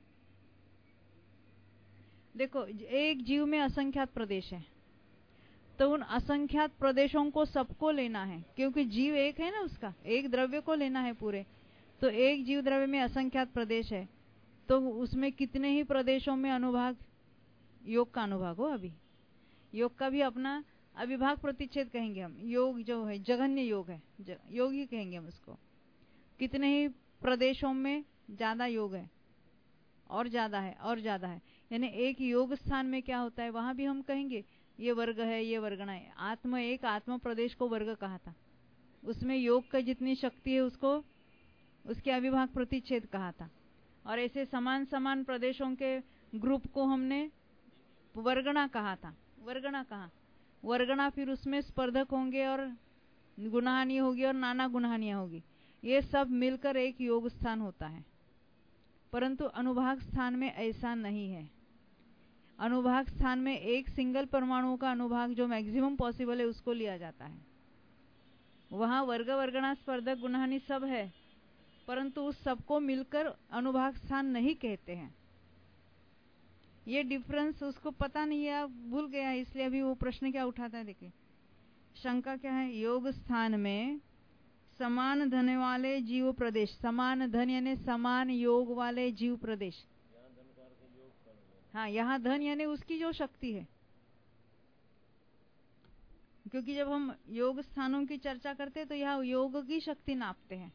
देखो, एक जीव में असंख्यात प्रदेश है, तो उन असंख्यात प्रदेशों को सबको लेना है, क्योंकि जीव एक है ना, उसका एक द्रव्य को लेना है पूरे। तो एक जीव द्रव्य में असंख्यात प्रदेश है, तो उसमें कितने ही प्रदेशों में अनुभाग, योग का अनुभाग हो। अभी योग का भी अपना अविभाग प्रतिच्छेद कहेंगे हम। योग जो है जघन्य योग है, योग ही कहेंगे हम उसको। कितने ही प्रदेशों में ज्यादा योग है, और ज्यादा है, और ज्यादा है। यानी एक योग स्थान में क्या होता है, वहां भी हम कहेंगे ये वर्ग है, ये वर्गणा है। आत्म एक आत्म प्रदेश को वर्ग कहा था, उसमें योग का जितनी शक्ति है उसको, उसके अविभाग प्रतिच्छेद कहा था। और ऐसे समान समान प्रदेशों के ग्रुप को हमने वर्गणा कहा था। वर्गणा कहा, वर्गणा फिर उसमें स्पर्धक होंगे और गुणहानि होगी और नाना गुणहानियां होगी। ये सब मिलकर एक योग स्थान होता है। परंतु अनुभाग स्थान में ऐसा नहीं है। अनुभाग स्थान में एक सिंगल परमाणु का अनुभाग जो मैक्सिमम पॉसिबल है उसको लिया जाता है। वहां वर्ग, वर्गणा, स्पर्धक, गुणहानि सब है, परंतु उस सबको मिलकर अनुभाग स्थान नहीं कहते हैं। ये डिफरेंस उसको पता नहीं है, भूल गया, इसलिए अभी वो प्रश्न क्या उठाता है देखिए। शंका क्या है? योग स्थान में समान धन वाले जीव प्रदेश, समान धन यानी समान योग वाले जीव प्रदेश। हाँ, यहाँ धन यानी उसकी जो शक्ति है, क्योंकि जब हम योग स्थानों की चर्चा करते हैं तो यहाँ योग की शक्ति नापते हैं।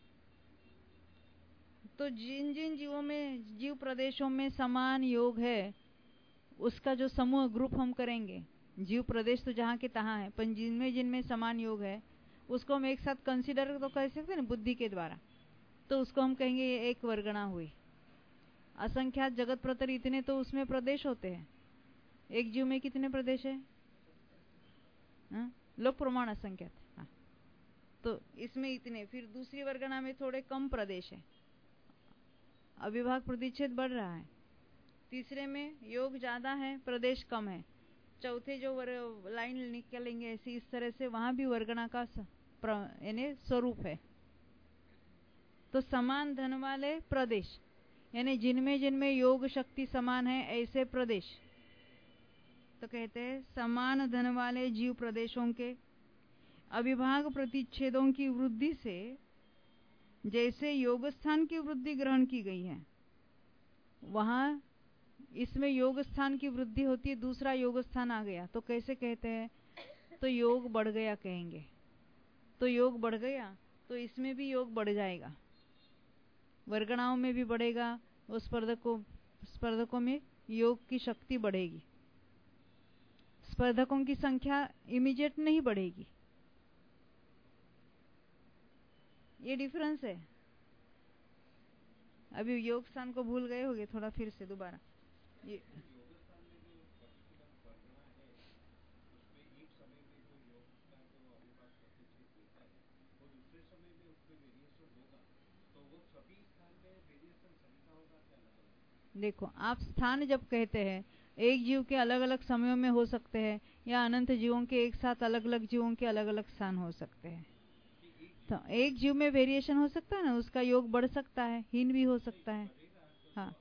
तो जिन जिन जीवों में, जीव प्रदेशों में समान योग है, उसका जो समूह ग्रुप हम करेंगे, जीव प्रदेश तो जहाँ के तहाँ है, पर जिनमें जिनमें समान योग है उसको हम एक साथ कंसीडर तो कर सकते हैं ना बुद्धि के द्वारा। तो उसको हम कहेंगे ये एक वर्गणा हुई। असंख्यात जगत प्रतर इतने तो उसमें प्रदेश होते हैं। एक जीव में कितने प्रदेश है? हाँ? लोक प्रमाण असंख्यात। हाँ, तो इसमें इतने, फिर दूसरी वर्गणा में थोड़े कम प्रदेश है, अविभाग प्रतिच्छेद बढ़ रहा है। तीसरे में योग ज्यादा है, प्रदेश कम है। चौथे जो लाइन निकलेंगे ऐसी, इस तरह से वहां भी वर्गणा का यानी स्वरूप है। तो समान धन वाले प्रदेश यानी जिनमें जिनमें योग शक्ति समान है ऐसे प्रदेश, तो कहते हैं समान धन वाले जीव प्रदेशों के अविभाग प्रतिच्छेदों की वृद्धि से जैसे योग स्थान की वृद्धि ग्रहण की गई है, वहां इसमें योग स्थान की वृद्धि होती है, दूसरा योग स्थान आ गया तो कैसे कहते हैं? तो योग बढ़ गया कहेंगे। तो योग बढ़ गया तो इसमें भी योग बढ़ जाएगा, वर्गणाओं में भी बढ़ेगा, उस स्पर्धकों स्पर्धकों में योग की शक्ति बढ़ेगी। स्पर्धकों की संख्या इमीडिएट नहीं बढ़ेगी। ये डिफरेंस है। अभी योग स्थान को भूल गए होगे, थोड़ा फिर से दोबारा ये देखो, आप स्थान जब कहते हैं एक जीव के अलग अलग समयों में हो सकते हैं, या अनंत जीवों के एक साथ अलग अलग जीवों के अलग अलग स्थान हो सकते हैं। तो एक जीव में वेरिएशन हो सकता है ना, उसका योग बढ़ सकता है, हीन भी हो सकता है। हाँ,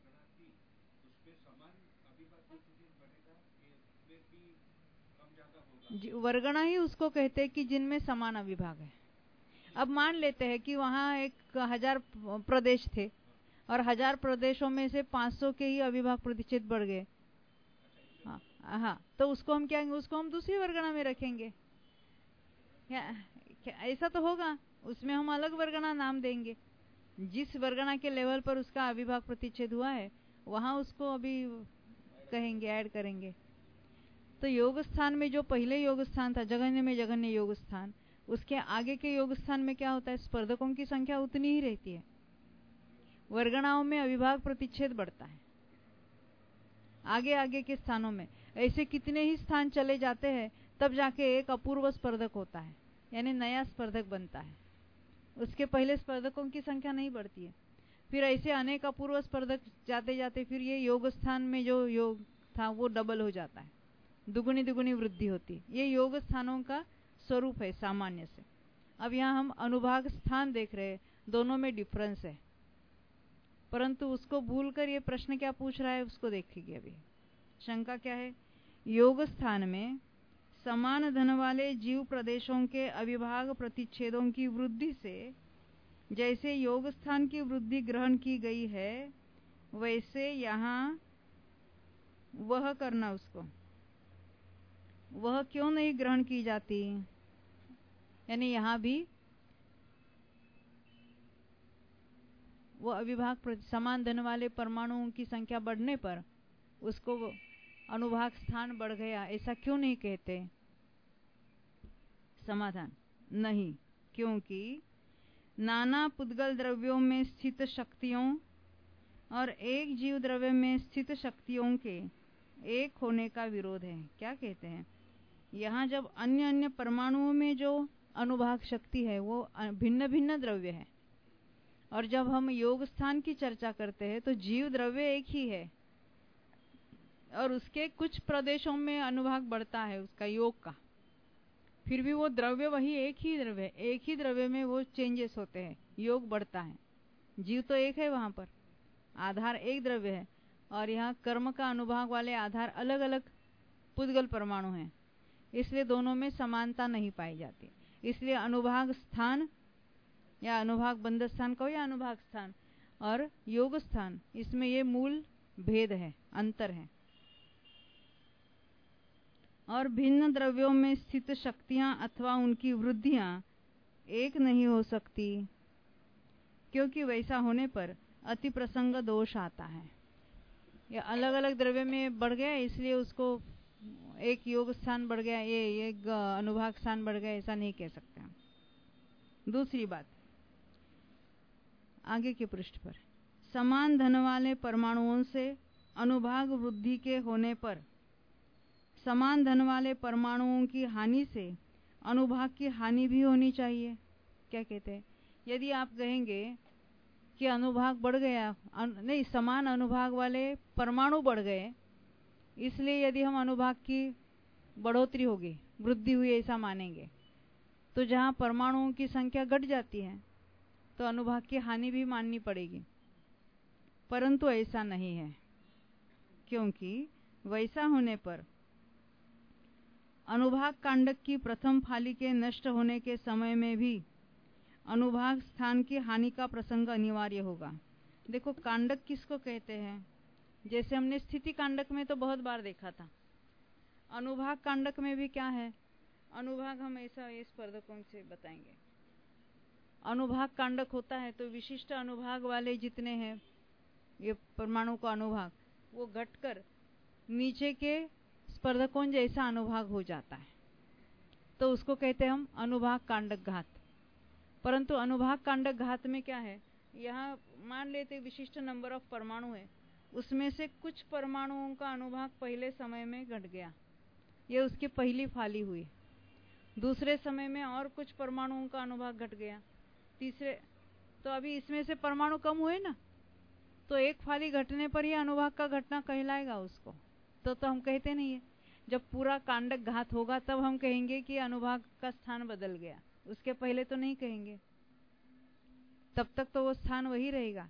वर्गणा ही उसको कहते हैं कि जिनमें समान अविभाग है। अब मान लेते हैं कि वहां एक हजार प्रदेश थे और हजार प्रदेशों में से पाँच सौ के ही अविभाग प्रतिच्छेद बढ़ गए। हाँ हाँ, तो उसको हम क्या, उसको हम दूसरी वर्गणा में रखेंगे। क्या, क्या ऐसा तो होगा, उसमें हम अलग वर्गणा नाम देंगे। जिस वर्गणा के लेवल पर उसका अविभाग प्रतिच्छेद हुआ है वहां उसको अभी कहेंगे, ऐड करेंगे। तो योग स्थान में जो पहले योग स्थान था, जघन्य में जघन्य योग स्थान, उसके आगे के योग स्थान में क्या होता है? स्पर्धकों की संख्या उतनी ही रहती है, वर्गणाओं में अविभाग प्रतिच्छेद बढ़ता है आगे आगे के स्थानों में। ऐसे कितने ही स्थान चले जाते हैं तब जाके एक अपूर्व स्पर्धक होता है, यानी नया स्पर्धक बनता है। उसके पहले स्पर्धकों की संख्या नहीं बढ़ती है। फिर ऐसे अनेक अपूर्व स्पर्धक जाते जाते फिर ये योग स्थान में जो योग था वो डबल हो जाता है, दुगुनी दुगुनी वृद्धि होती। ये योग स्थानों का स्वरूप है सामान्य से। अब यहाँ हम अनुभाग स्थान देख रहे हैं, दोनों में डिफरेंस है, परंतु उसको भूलकर ये प्रश्न क्या पूछ रहा है उसको देखेंगे। अभी शंका क्या है? योग स्थान में समान धन वाले जीव प्रदेशों के अविभाग प्रतिच्छेदों की वृद्धि से जैसे योग स्थान की वृद्धि ग्रहण की गई है, वैसे यहाँ वह करना उसको वह क्यों नहीं ग्रहण की जाती? यानी यहाँ भी वो अविभाग समान धन वाले परमाणुओं की संख्या बढ़ने पर उसको अनुभाग स्थान बढ़ गया, ऐसा क्यों नहीं कहते? समाधान नहीं, क्योंकि नाना पुद्गल द्रव्यों में स्थित शक्तियों और एक जीव द्रव्य में स्थित शक्तियों के एक होने का विरोध है। क्या कहते हैं? यहाँ जब अन्य अन्य परमाणुओं में जो अनुभाग शक्ति है वो भिन्न भिन्न द्रव्य है, और जब हम योग स्थान की चर्चा करते हैं तो जीव द्रव्य एक ही है और उसके कुछ प्रदेशों में अनुभाग बढ़ता है उसका योग का, फिर भी वो द्रव्य वही एक ही द्रव्य, एक ही द्रव्य में वो चेंजेस होते हैं, योग बढ़ता है। जीव तो एक है, वहां पर आधार एक द्रव्य है, और यहाँ कर्म का अनुभाग वाले आधार अलग अलग पुद्गल परमाणु हैं, इसलिए दोनों में समानता नहीं पाई जाती। इसलिए अनुभाग स्थान या अनुभाग बंध स्थान कहो या अनुभाग स्थान और योग स्थान, इसमें ये मूल भेद है, अंतर है। और भिन्न द्रव्यों में स्थित शक्तियां अथवा उनकी वृद्धियां एक नहीं हो सकती, क्योंकि वैसा होने पर अति प्रसंग दोष आता है। ये अलग अलग द्रव्य में बढ़ गया इसलिए उसको एक योग स्थान बढ़ गया, ये एक अनुभाग स्थान बढ़ गया, ऐसा नहीं कह सकते हम। दूसरी बात आगे के पृष्ठ पर, समान धन वाले परमाणुओं से अनुभाग वृद्धि के होने पर समान धन वाले परमाणुओं की हानि से अनुभाग की हानि भी होनी चाहिए। क्या कहते हैं? यदि आप कहेंगे कि अनुभाग बढ़ गया, अन, नहीं समान अनुभाग वाले परमाणु बढ़ गए, इसलिए यदि हम अनुभाग की बढ़ोतरी होगी, वृद्धि हुई ऐसा मानेंगे, तो जहां परमाणुओं की संख्या घट जाती है तो अनुभाग की हानि भी माननी पड़ेगी। परंतु ऐसा नहीं है, क्योंकि वैसा होने पर अनुभाग कांडक की प्रथम फाली के नष्ट होने के समय में भी अनुभाग स्थान की हानि का प्रसंग अनिवार्य होगा। देखो कांडक किसको कहते हैं? जैसे हमने स्थिति कांडक में तो बहुत बार देखा था, अनुभाग कांडक में भी क्या है? अनुभाग हम ऐसा ये स्पर्धकों से बताएंगे। अनुभाग कांडक होता है तो विशिष्ट अनुभाग वाले जितने हैं ये परमाणु का अनुभाग, वो घटकर नीचे के स्पर्धकों जैसा अनुभाग हो जाता है, तो उसको कहते हैं हम अनुभाग कांडक घात। परंतु अनुभाग कांडक घात में क्या है? यहाँ मान लेते विशिष्ट नंबर ऑफ परमाणु है, उसमें से कुछ परमाणुओं का अनुभाग पहले समय में घट गया, ये उसकी पहली फाली हुई। दूसरे समय में और कुछ परमाणुओं का अनुभाग घट गया, तीसरे, तो अभी इसमें से परमाणु कम हुए ना, तो एक फाली घटने पर ही अनुभाग का घटना कहलाएगा उसको। तो तो हम कहते नहीं है, जब पूरा कांडक घात होगा तब हम कहेंगे कि अनुभाग का स्थान बदल गया, उसके पहले तो नहीं कहेंगे, तब तक तो वो स्थान वही रहेगा।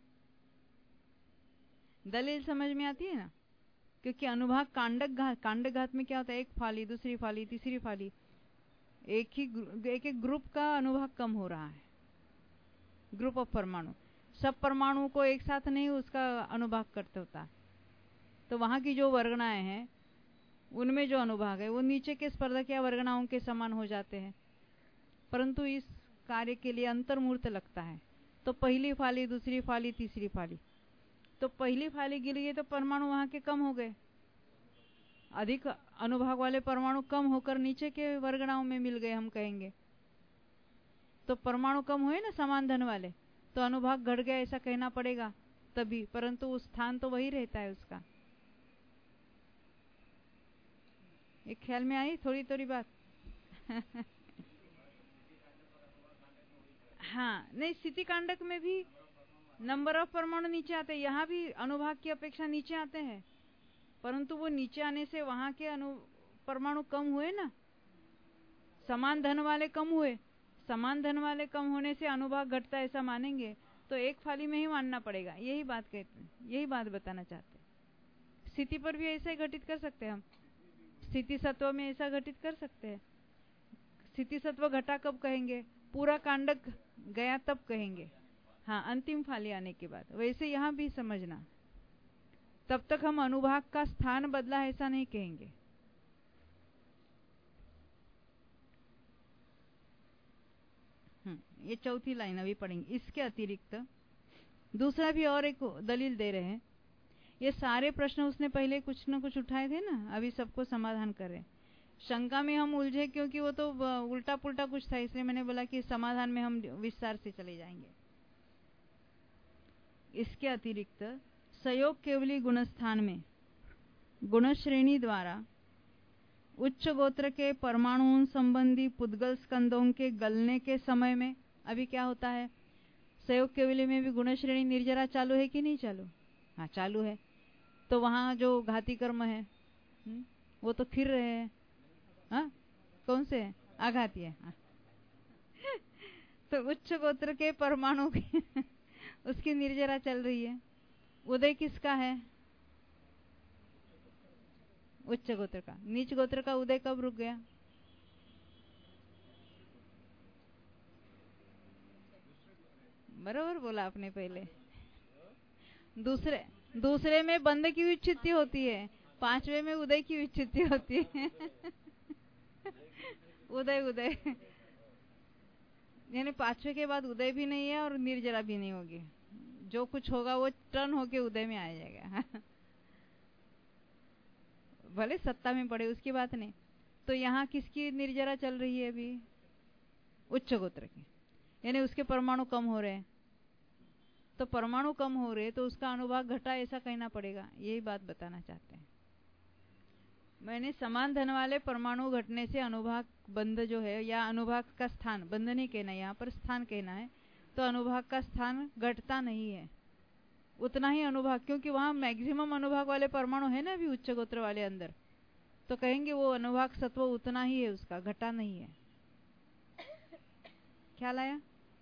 दलील समझ में आती है ना? क्योंकि अनुभाग कांडक घात, कांडक घात में क्या होता है? एक फाली, दूसरी फाली, तीसरी फाली, एक ही एक एक ग्रुप का अनुभाग कम हो रहा है, ग्रुप ऑफ परमाणु, सब परमाणु को एक साथ नहीं उसका अनुभाग करते होता। तो वहां की जो वर्गणाएं हैं उनमें जो अनुभाग है वो नीचे के स्पर्धक या वर्गणाओं के समान हो जाते हैं, परंतु इस कार्य के लिए अंतर्मूर्त लगता है। तो पहली फाली, दूसरी फाली, तीसरी फाली, तो पहली फाली गिर गई तो परमाणु वहां के कम हो गए, अधिक अनुभाग वाले परमाणु कम होकर नीचे के वर्गणाओं में मिल गए, हम कहेंगे। तो परमाणु कम हुए ना समान धन वाले, तो अनुभाग घट गया ऐसा कहना पड़ेगा तभी, परंतु उस स्थान तो वही रहता है उसका। एक ख्याल में आई थोड़ी थोड़ी बात? हाँ, नहीं स्थिति कांडक में भी नंबर ऑफ परमाणु नीचे आते हैं, यहाँ भी अनुभाग की अपेक्षा नीचे आते हैं, परंतु वो नीचे आने से वहां के अनु परमाणु कम हुए ना, समान धन वाले कम हुए। समान धन वाले कम होने से अनुभाग घटता है ऐसा मानेंगे तो एक फाली में ही मानना पड़ेगा। यही बात कहते हैं, यही बात बताना चाहते हैं। स्थिति पर भी ऐसा ही घटित कर सकते हैं हम, स्थिति सत्व में ऐसा घटित कर सकते हैं। स्थिति सत्व घटा कब कहेंगे? पूरा कांडक गया तब कहेंगे, हाँ, अंतिम फाली आने के बाद। वैसे यहां भी समझना, तब तक हम अनुभाग का स्थान बदला ऐसा नहीं कहेंगे। ये चौथी लाइन अभी पढ़ेंगे। इसके अतिरिक्त दूसरा भी और एक दलील दे रहे हैं। ये सारे प्रश्न उसने पहले कुछ न कुछ उठाए थे ना, अभी सबको समाधान कर रहे हैं। शंका में हम उलझे क्योंकि वो तो उल्टा पुल्टा कुछ था, इसलिए मैंने बोला कि समाधान में हम विस्तार से चले जाएंगे। इसके अतिरिक्त संयोग केवली गुणस्थान में गुण श्रेणी द्वारा उच्च गोत्र के परमाणुओं संबंधी पुद्गल स्कंदों के गलने के समय में, अभी क्या होता है, संयोग केवली में भी गुण श्रेणी निर्जरा चालू है कि नहीं चालू? हाँ, चालू है। तो वहां जो घाती कर्म है हुँ? वो तो फिर रहे हैं। हाँ, कौन से है? आघाती है। हाँ। तो उच्च गोत्र के परमाणु की उसकी निर्जरा चल रही है। उदय किसका है? उच्च गोत्र का। नीच गोत्र का उदय कब रुक गया? बराबर बोला आपने। पहले दूसरे दूसरे में बंद की विच्छित्ति होती है, पांचवे में उदय की विच्छित्ति होती है। उदय उदय यानी पांचवे के बाद उदय भी नहीं है और निर्जरा भी नहीं होगी। जो कुछ होगा वो टर्न होके उदय में आ जाएगा। भले सत्ता में पड़े, उसकी बात नहीं। तो यहाँ किसकी निर्जरा चल रही है अभी? उच्च गोत्र की, यानी उसके परमाणु कम हो रहे हैं। तो परमाणु कम हो रहे तो उसका अनुभाग घटा ऐसा कहना पड़ेगा। यही बात बताना चाहते हैं। मैंने समान धन वाले परमाणु घटने से अनुभाग बंध जो है, या अनुभाग का स्थान, बंध नहीं कहना, यहाँ पर स्थान कहना है। तो अनुभाग का स्थान घटता नहीं है, उतना ही अनुभाग, क्योंकि वहां मैक्सिमम अनुभाग वाले परमाणु है ना अभी उच्च गोत्र वाले अंदर, तो कहेंगे वो अनुभाग सत्व उतना ही है, उसका घटा नहीं है। ख्याल आया?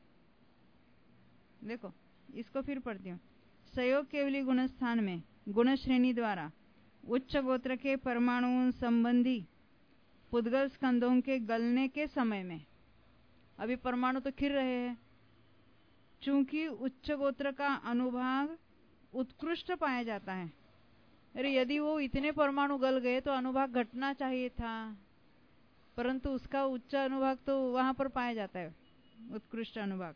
देखो इसको फिर पढ़ती हूँ। संयोग केवली गुण स्थान में गुण श्रेणी द्वारा उच्च गोत्र के परमाणुओं संबंधी पुद्गल स्कंदों के गलने के समय में, अभी परमाणु तो खिर रहे हैं, चूंकि उच्च गोत्र का अनुभाग उत्कृष्ट पाया जाता है। अरे यदि वो इतने परमाणु गल गए तो अनुभाग घटना चाहिए था, परंतु उसका उच्च अनुभाग तो वहां पर पाया जाता है, उत्कृष्ट अनुभाग।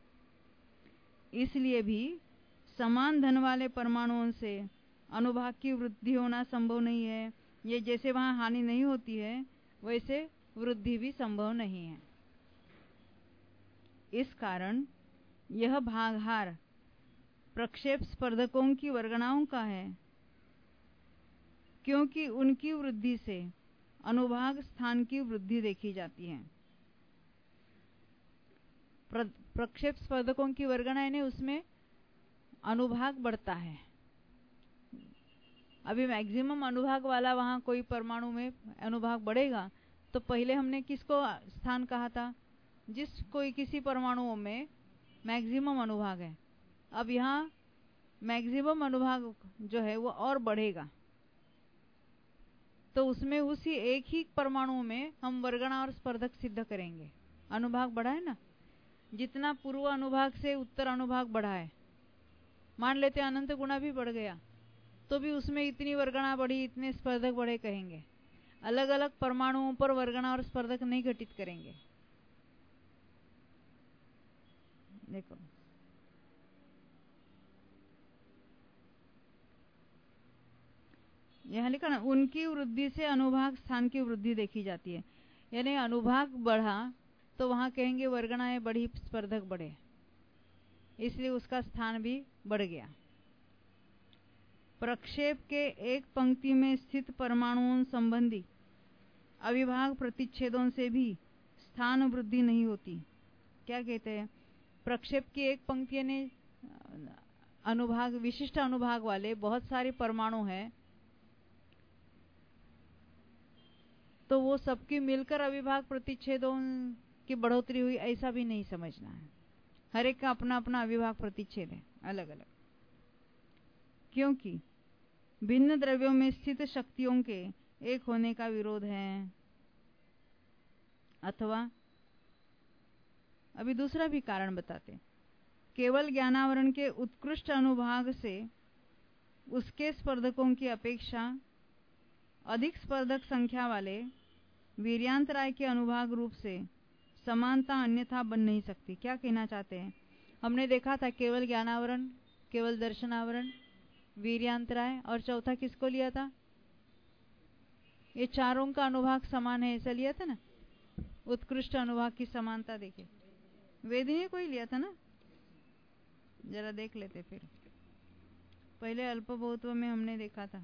इसलिए भी समान धन वाले परमाणुओं से अनुभाग की वृद्धि होना संभव नहीं है। ये जैसे वहां हानि नहीं होती है, वैसे वृद्धि भी संभव नहीं है। इस कारण यह भागहार प्रक्षेप स्पर्धकों की वर्गणाओं का है, क्योंकि उनकी वृद्धि से अनुभाग स्थान की वृद्धि देखी जाती है। प्र, प्रक्षेप स्पर्धकों की वर्गणा यानी उसमें अनुभाग बढ़ता है। अभी मैक्सिमम अनुभाग वाला वहां कोई परमाणु में अनुभाग बढ़ेगा, तो पहले हमने किसको स्थान कहा था? जिस कोई किसी परमाणुओं में मैक्सिमम अनुभाग है। अब यहाँ मैक्सिमम अनुभाग जो है वो और बढ़ेगा, तो उसमें उसी एक ही परमाणु में हम वर्गणा और स्पर्धक सिद्ध करेंगे। अनुभाग बढ़ा है ना, जितना पूर्व अनुभाग से उत्तर अनुभाग बढ़ा है, मान लेते अनंत गुणा भी बढ़ गया, तो भी उसमें इतनी वर्गणा बढ़ी, इतने स्पर्धक बढ़े कहेंगे। अलग अलग परमाणुओं पर वर्गणा और स्पर्धक नहीं घटित करेंगे। देखो यह लिखा ना, उनकी वृद्धि से अनुभाग स्थान की वृद्धि देखी जाती है। यानी अनुभाग बढ़ा तो वहां कहेंगे वर्गणाएं बढ़ी, स्पर्धक बढ़े, इसलिए उसका स्थान भी बढ़ गया। प्रक्षेप के एक पंक्ति में स्थित परमाणुओं संबंधी अविभाग प्रतिच्छेदों से भी स्थान वृद्धि नहीं होती। क्या कहते हैं? प्रक्षेप की एक पंक्ति यानी अनुभाग, विशिष्ट अनुभाग वाले बहुत सारे परमाणु हैं, तो वो सबकी मिलकर अविभाग प्रतिच्छेदों की बढ़ोतरी हुई, ऐसा भी नहीं समझना है। हर एक का अपना अपना अविभाग प्रतिच्छेद है, अलग अलग। क्योंकि भिन्न द्रव्यों में स्थित शक्तियों के एक होने का विरोध है, अथवा अभी दूसरा भी कारण बताते। केवल ज्ञानावरण के उत्कृष्ट अनुभाग से उसके स्पर्धकों की अपेक्षा अधिक स्पर्धक संख्या वाले वीर्यांतराय के अनुभाग रूप से समानता अन्यथा बन नहीं सकती। क्या कहना चाहते हैं? हमने देखा था केवल ज्ञानावरण, केवल दर्शनावरण, वीर्यांतराय और चौथा किसको लिया था? ये चारों का अनुभाग समान है, ऐसा लिया था ना। उत्कृष्ट अनुभाग की समानता देखे, वेदिनी को ही लिया था ना। जरा देख लेते फिर, पहले अल्पबहुत्व में हमने देखा था।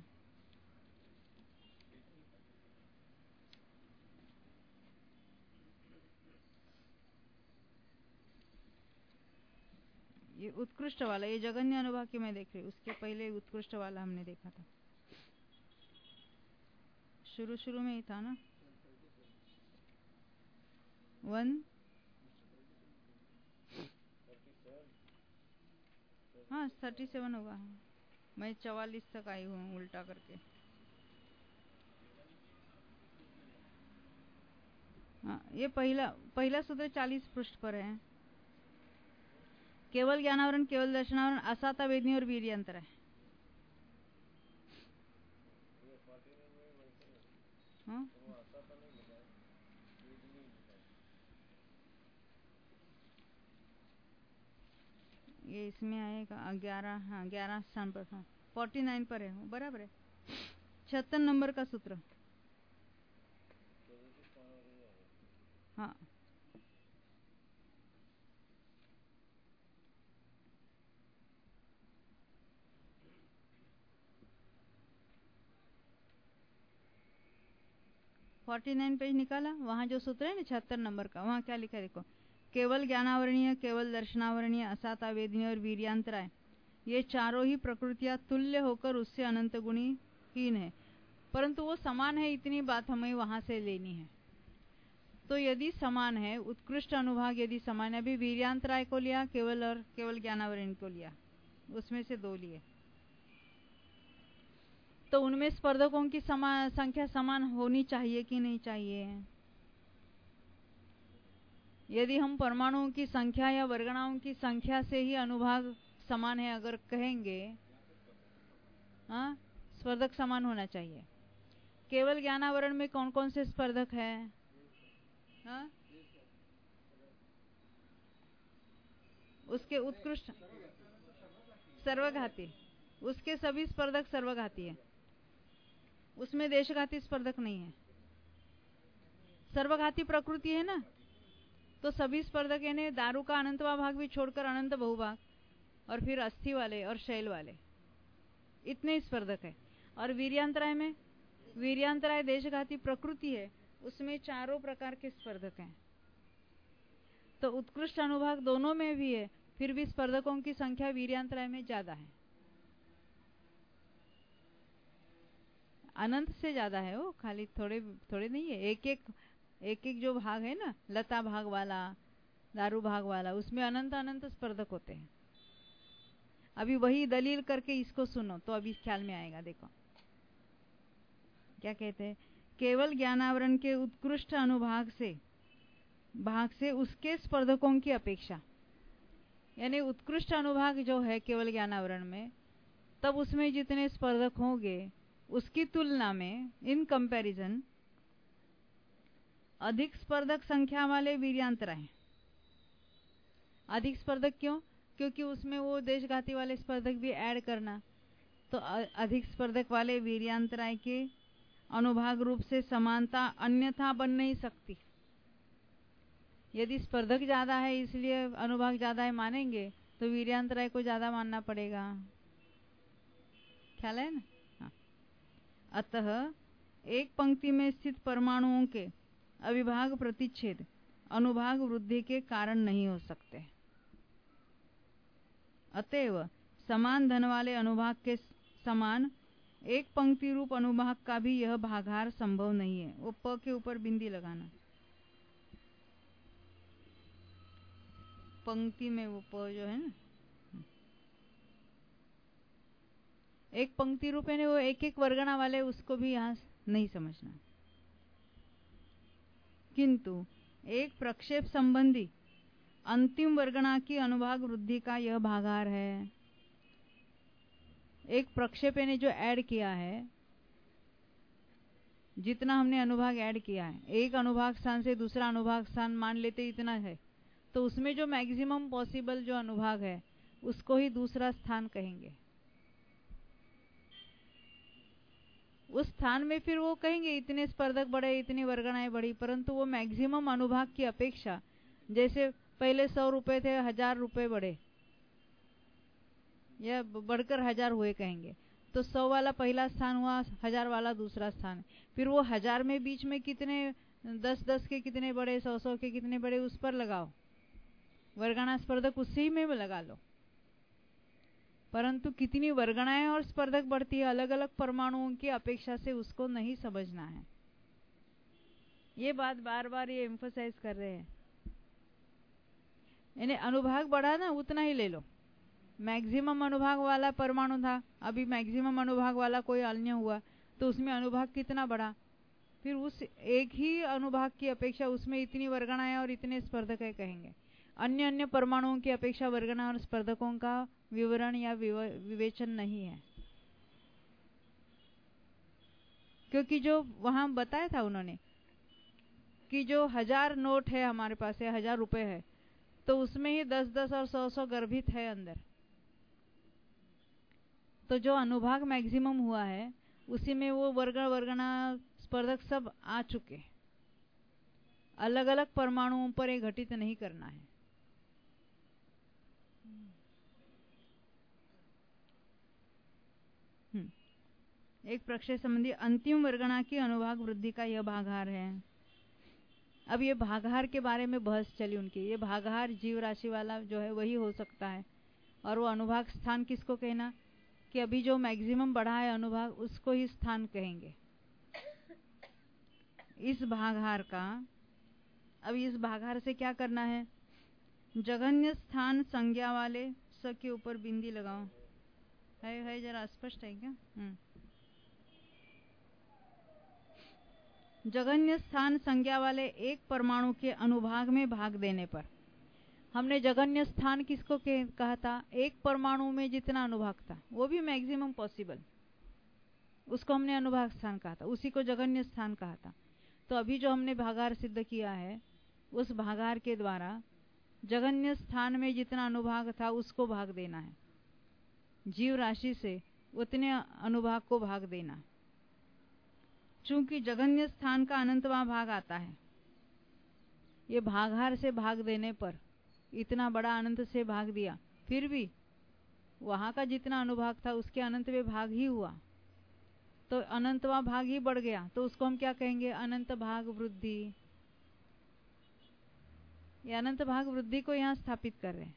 ये उत्कृष्ट वाला, ये जगन्य अनुभाग की मैं देख रही हूँ, उसके पहले उत्कृष्ट वाला हमने देखा था, शुरू शुरू में ही था ना। वन हाँ थर्टी सेवन होगा। मैं चवालीस तक आई हूँ उल्टा करके। हाँ, ये पहला पहला सूत्र चालीस पृष्ठ पर है। केवल ज्ञानावरण, केवल दर्शनावरण, असाता वेदनी और वीर्यांतर है। हाँ? ये इसमें आएगा ग्यारह, हाँ ग्यारह स्थान पर, हाँ फोर्टी नाइन पर है, बराबर है। छत्तन नंबर का सूत्र, हाँ फोर्टी नाइन पेज निकाला, वहां जो सूत्र है ना छहत्तर नंबर का, वहां क्या लिखा है देखो। केवल ज्ञानावरणीय, केवल दर्शनावरणीय, असाता वेदनीय और वीर्यांतराय, ये चारों ही प्रकृतियां तुल्य होकर उससे अनंत गुणी हीन है, परंतु वो समान है, इतनी बात हमें वहां से लेनी है। तो यदि समान है, उत्कृष्ट अनुभाग यदि समान है, अभी वीर्यांतराय को लिया केवल और केवल ज्ञानावरण को लिया, उसमें से दो लिए, तो उनमें स्पर्धकों की समान संख्या समान होनी चाहिए कि नहीं चाहिए? यदि हम परमाणुओं की संख्या या वर्गणाओं की संख्या से ही अनुभाग समान है अगर कहेंगे, हाँ स्पर्धक समान होना चाहिए। केवल ज्ञानावरण में कौन कौन से स्पर्धक है? हाँ उसके उत्कृष्ट सर्वघाती, उसके सभी स्पर्धक सर्वघाती है, उसमें देशघाती स्पर्धक नहीं है। सर्वघाती प्रकृति है ना, तो सभी स्पर्धक यानी दारू का अनंतवा भाग भी छोड़कर अनंत बहुभाग, और फिर अस्थि वाले और शैल वाले, इतने स्पर्धक है। और वीर्यांतराय में, वीर्यांतराय देशघाती प्रकृति है, उसमें चारों प्रकार के स्पर्धक हैं। तो उत्कृष्ट अनुभाग दोनों में भी है, फिर भी स्पर्धकों की संख्या वीर्यांतराय में ज्यादा है, अनंत से ज्यादा है। वो खाली थोड़े थोड़े नहीं है, एक एक एक एक जो भाग है ना, लता भाग वाला, दारू भाग वाला, उसमें अनंत अनंत स्पर्धक होते हैं। अभी वही दलील करके इसको सुनो तो अभी ख्याल में आएगा। देखो क्या कहते हैं, केवल ज्ञानावरण के उत्कृष्ट अनुभाग से भाग से उसके स्पर्धकों की अपेक्षा, यानी उत्कृष्ट अनुभाग जो है केवल ज्ञानावरण में, तब उसमें जितने स्पर्धक होंगे उसकी तुलना में, इन कंपैरिजन, अधिक स्पर्धक संख्या वाले वीर्यांतराय। अधिक स्पर्धक क्यों? क्योंकि उसमें वो देशघाती वाले स्पर्धक भी ऐड करना, तो अधिक स्पर्धक वाले वीर्यांतराय के अनुभाग रूप से समानता अन्यथा बन नहीं सकती। यदि स्पर्धक ज्यादा है इसलिए अनुभाग ज्यादा है मानेंगे, तो वीर्यांतराय को ज्यादा मानना पड़ेगा। ख्याल है ना? हाँ। अतः एक पंक्ति में स्थित परमाणुओं के अविभाग प्रतिच्छेद अनुभाग वृद्धि के कारण नहीं हो सकते। अतएव समान धन वाले अनुभाग के समान एक पंक्ति रूप अनुभाग का भी यह भागाहार संभव नहीं है। वो प के ऊपर बिंदी लगाना, पंक्ति में वो प जो है ना, एक पंक्ति रूप है, वो एक एक वर्गणा वाले, उसको भी यहाँ नहीं समझना। किंतु एक प्रक्षेप संबंधी अंतिम वर्गणा की अनुभाग वृद्धि का यह भागाहार है। एक प्रक्षेप ने जो ऐड किया है, जितना हमने अनुभाग ऐड किया है, एक अनुभाग स्थान से दूसरा अनुभाग स्थान मान लेते इतना है, तो उसमें जो मैक्सिमम पॉसिबल जो अनुभाग है उसको ही दूसरा स्थान कहेंगे। उस स्थान में फिर वो कहेंगे इतने स्पर्धक बढ़े, इतनी वर्गणाएं बढ़ी, परंतु वो मैक्सिमम अनुभाग की अपेक्षा, जैसे पहले सौ रुपए थे, हजार रुपए बढ़े या बढ़कर हजार हुए कहेंगे, तो सौ वाला पहला स्थान हुआ, हजार वाला दूसरा स्थान। फिर वो हजार में बीच में कितने, दस दस के कितने बड़े, सौ सौ के कितने बड़े, उस पर लगाओ, वर्गणा स्पर्धक उसी में लगा लो। परंतु कितनी वर्गणाएं और स्पर्धक बढ़ती है अलग अलग परमाणुओं की अपेक्षा से, उसको नहीं समझना है। ये बात बार बार ये एम्फसाइज कर रहे हैं। यानी अनुभाग बढ़ा ना, उतना ही ले लो। मैक्सिमम अनुभाग वाला परमाणु था, अभी मैक्सिमम अनुभाग वाला कोई अन्य हुआ, तो उसमें अनुभाग कितना बढ़ा, फिर उस एक ही अनुभाग की अपेक्षा उसमें इतनी वर्गणाएं और इतने स्पर्धक है कहेंगे। अन्य अन्य परमाणुओं की अपेक्षा वर्गणा और स्पर्धकों का विवरण या विवेचन नहीं है, क्योंकि जो वहां बताया था उन्होंने कि जो हजार नोट है हमारे पास है, हजार रुपए है, तो उसमें ही दस दस और सौ सौ गर्भित है अंदर। तो जो अनुभाग मैक्सिमम हुआ है उसी में वो वर्ग वर्गणा स्पर्धक सब आ चुके। अलग अलग परमाणुओं पर ये घटित नहीं करना है। एक प्रक्षेप संबंधी अंतिम वर्गणा की अनुभाग वृद्धि का यह भागाहार है। अब ये भागाहार के बारे में बहस चली उनकी। ये भागाहार जीव राशि वाला जो है वही हो सकता है, और वो अनुभाग स्थान किसको कहना, कि अभी जो मैक्सिमम बढ़ा है अनुभाग उसको ही स्थान कहेंगे इस भागाहार का। अब इस भागाहार से क्या करना है, जघन्य स्थान संज्ञा वाले स के ऊपर बिंदी लगाओ। है है जरा स्पष्ट है क्या? हम्म जघन्य स्थान संज्ञा वाले एक परमाणु के अनुभाग में भाग देने पर, हमने जघन्य स्थान किसको कहा था, एक परमाणु में जितना अनुभाग था वो भी मैक्सिमम पॉसिबल, उसको हमने अनुभाग स्थान कहा था, उसी को जघन्य स्थान कहा था। तो अभी जो हमने भागाहार सिद्ध किया है उस भागाहार के द्वारा जघन्य स्थान में जितना अनुभाग था उसको भाग देना है, जीव राशि से उतने अनुभाग को भाग देना। चूंकि जघन्य स्थान का अनंतवां भाग आता है, ये भागाहार से भाग देने पर इतना बड़ा अनंत से भाग दिया, फिर भी वहां का जितना अनुभाग था उसके अनंत में भाग ही हुआ, तो अनंतवां भाग ही बढ़ गया, तो उसको हम क्या कहेंगे, अनंत भाग वृद्धि। ये अनंत भाग वृद्धि को यहाँ स्थापित कर रहे हैं।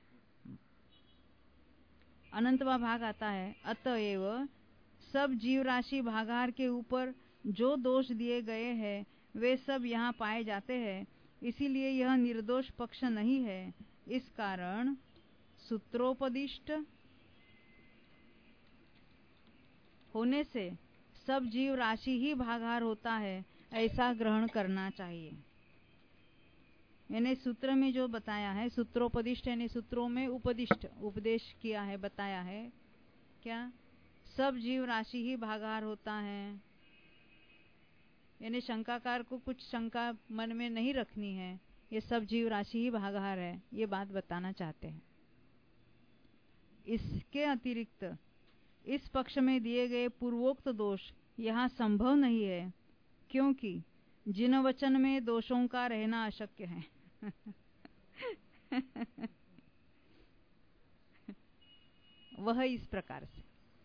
अनंतवां भाग आता है, अतएव सब जीव राशि भागाहार के ऊपर जो दोष दिए गए हैं वे सब यहाँ पाए जाते हैं, इसीलिए यह निर्दोष पक्ष नहीं है। इस कारण सूत्रोपदिष्ट होने से सब जीव राशि ही भागाहार होता है, ऐसा ग्रहण करना चाहिए। यानी सूत्र में जो बताया है, सूत्रोपदिष्ट यानी सूत्रों में उपदिष्ट उपदेश किया है, बताया है क्या, सब जीव राशि ही भागाहार होता है। यानी शंकाकार को कुछ शंका मन में नहीं रखनी है, ये सब जीव राशि ही भागाहार है, ये बात बताना चाहते हैं। इसके अतिरिक्त इस पक्ष में दिए गए पूर्वोक्त दोष यहाँ संभव नहीं है, क्योंकि जिन वचन में दोषों का रहना अशक्य है वह इस प्रकार से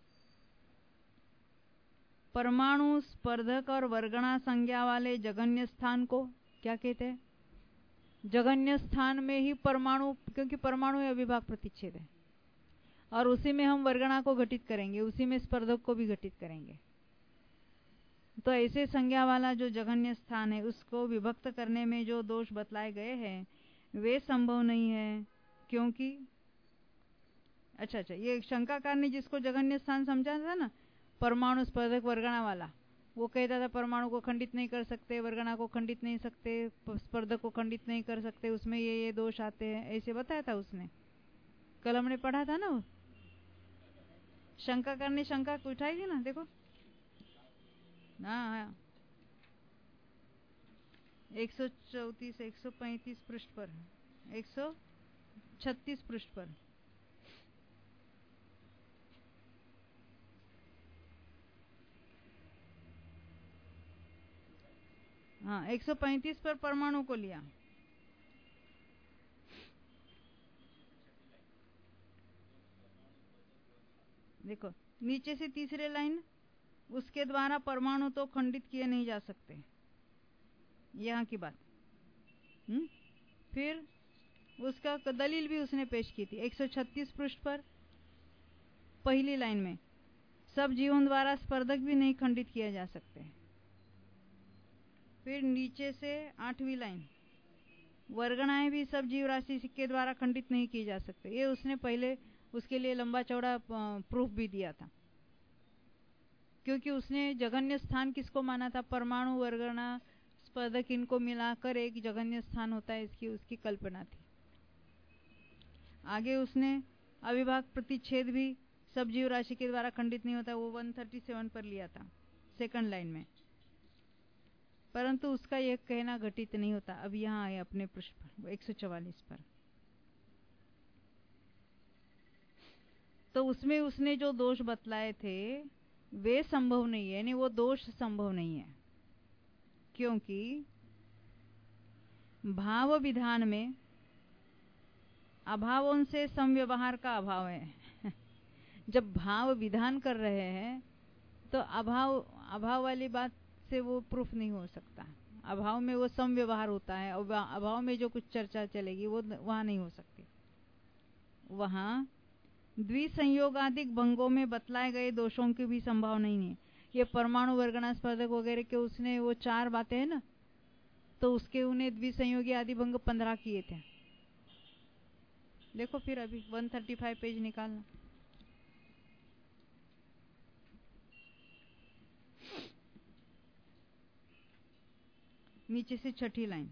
परमाणु स्पर्धक और वर्गणा संज्ञा वाले जघन्य स्थान को क्या कहते हैं, जघन्य स्थान में ही परमाणु, क्योंकि परमाणु अविभाग प्रतिच्छेद है, और उसी में हम वर्गणा को घटित करेंगे, उसी में स्पर्धक को भी घटित करेंगे। तो ऐसे संज्ञा वाला जो जघन्य स्थान है उसको विभक्त करने में जो दोष बतलाए गए हैं वे संभव नहीं है, क्योंकि अच्छा अच्छा ये शंकाकार ने जिसको जघन्य स्थान समझा था ना, परमाणु स्पर्धक वर्गणा वाला, वो कहता था परमाणु को खंडित नहीं कर सकते, वर्गणा को खंडित नहीं सकते, स्पर्धक को खंडित नहीं कर सकते, उसमें ये ये दोष आते हैं, ऐसे बताया था उसने। कल हमने पढ़ा था ना, वो शंकाकार ने शंका उठाई थी ना, देखो हाँ हाँ एक सौ चौतीस एक सौ पैंतीस पृष्ठ पर, एक सौ छत्तीस पृष्ठ पर। हाँ एक सौ पैंतीस पर परमाणु को लिया। देखो नीचे से तीसरे लाइन, उसके द्वारा परमाणु तो खंडित किए नहीं जा सकते, यहाँ की बात। हम्म फिर उसका दलील भी उसने पेश की थी एक सौ छत्तीस पृष्ठ पर पहली लाइन में, सब जीवों द्वारा स्पर्धक भी नहीं खंडित किया जा सकते। फिर नीचे से आठवीं लाइन, वर्गणाएं भी सब जीव राशि के द्वारा खंडित नहीं की जा सकते। ये उसने पहले उसके लिए लंबा चौड़ा प्रूफ भी दिया था, क्योंकि उसने जघन्य स्थान किसको माना था, परमाणु वर्गणा स्पर्धक इनको मिलाकर एक जघन्य स्थान होता है, इसकी उसकी कल्पना थी। आगे उसने अविभाग प्रतिच्छेद भी सब जीव राशि के द्वारा खंडित नहीं होता, वो एक सौ सैंतीस पर लिया था सेकंड लाइन में, परंतु उसका यह कहना घटित नहीं होता। अब यहाँ आए अपने पृष्ठ पर एक सौ चवालीस पर, तो उसमें उसने जो दोष बतलाए थे वे संभव नहीं है, यानी वो दोष संभव नहीं है, क्योंकि भाव विधान में अभावों से समव्यवहार का अभाव है। जब भाव विधान कर रहे हैं तो अभाव अभाव वाली बात से वो प्रूफ नहीं हो सकता। अभाव में वो समव्यवहार होता है, और अभाव में जो कुछ चर्चा चलेगी वो वहां नहीं हो सकती। वहां द्विसंयोगादिक भंगों में बतलाए गए दोषों की भी संभावना नहीं है। ये परमाणु वर्गणा स्पर्धक वगैरह के उसने वो चार बातें हैं ना, तो उसके उन्हें द्विसंयोगी आदि भंग पंद्रह किए थे। देखो फिर अभी एक सौ पैंतीस पेज निकालना। नीचे से छठी लाइन,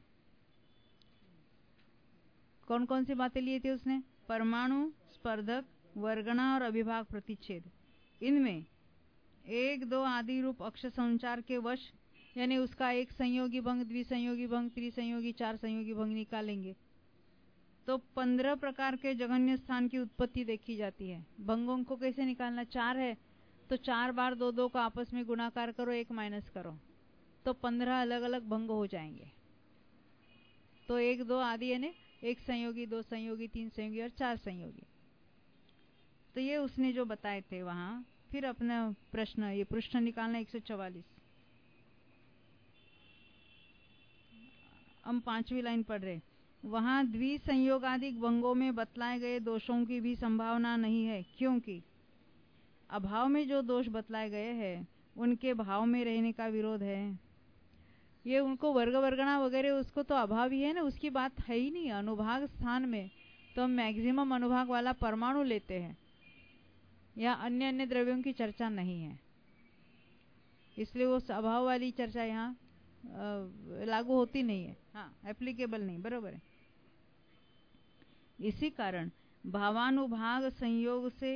कौन कौन सी बातें लिए थे उसने, परमाणु स्पर्धक वर्गणा और अविभाग प्रतिच्छेद, इनमें एक दो आदि रूप अक्ष संचार के वश, यानी उसका एक संयोगी भंग, द्विसंयोगी भंग, त्रिसंयोगी, चार संयोगी भंग निकालेंगे तो पंद्रह प्रकार के जघन्य स्थान की उत्पत्ति देखी जाती है। भंगों को कैसे निकालना, चार है तो चार बार दो दो का आपस में गुणाकार करो, एक माइनस करो, तो पंद्रह अलग अलग भंग हो जाएंगे। तो एक दो आदि यानी एक संयोगी, दो संयोगी, तीन संयोगी और चार संयोगी। तो ये उसने जो बताए थे वहां। फिर अपना प्रश्न, ये पृष्ठ निकालना एक सौ चवालीस, हम पांचवी लाइन पढ़ रहे। वहां द्विसंयोगादिक भंगों में बतलाए गए दोषों की भी संभावना नहीं है, क्योंकि अभाव में जो दोष बतलाए गए हैं उनके भाव में रहने का विरोध है। ये उनको वर्ग वर्गणा वगैरह उसको तो अभाव ही है ना, उसकी बात है ही नहीं। अनुभाग स्थान में तो हम मैक्सिमम अनुभाग वाला परमाणु लेते हैं, या अन्य अन्य द्रव्यों की चर्चा नहीं है, इसलिए वो अभाव वाली चर्चा यहाँ लागू होती नहीं है, हाँ एप्लीकेबल नहीं, बरोबर है। इसी कारण भावानुभाग संयोग से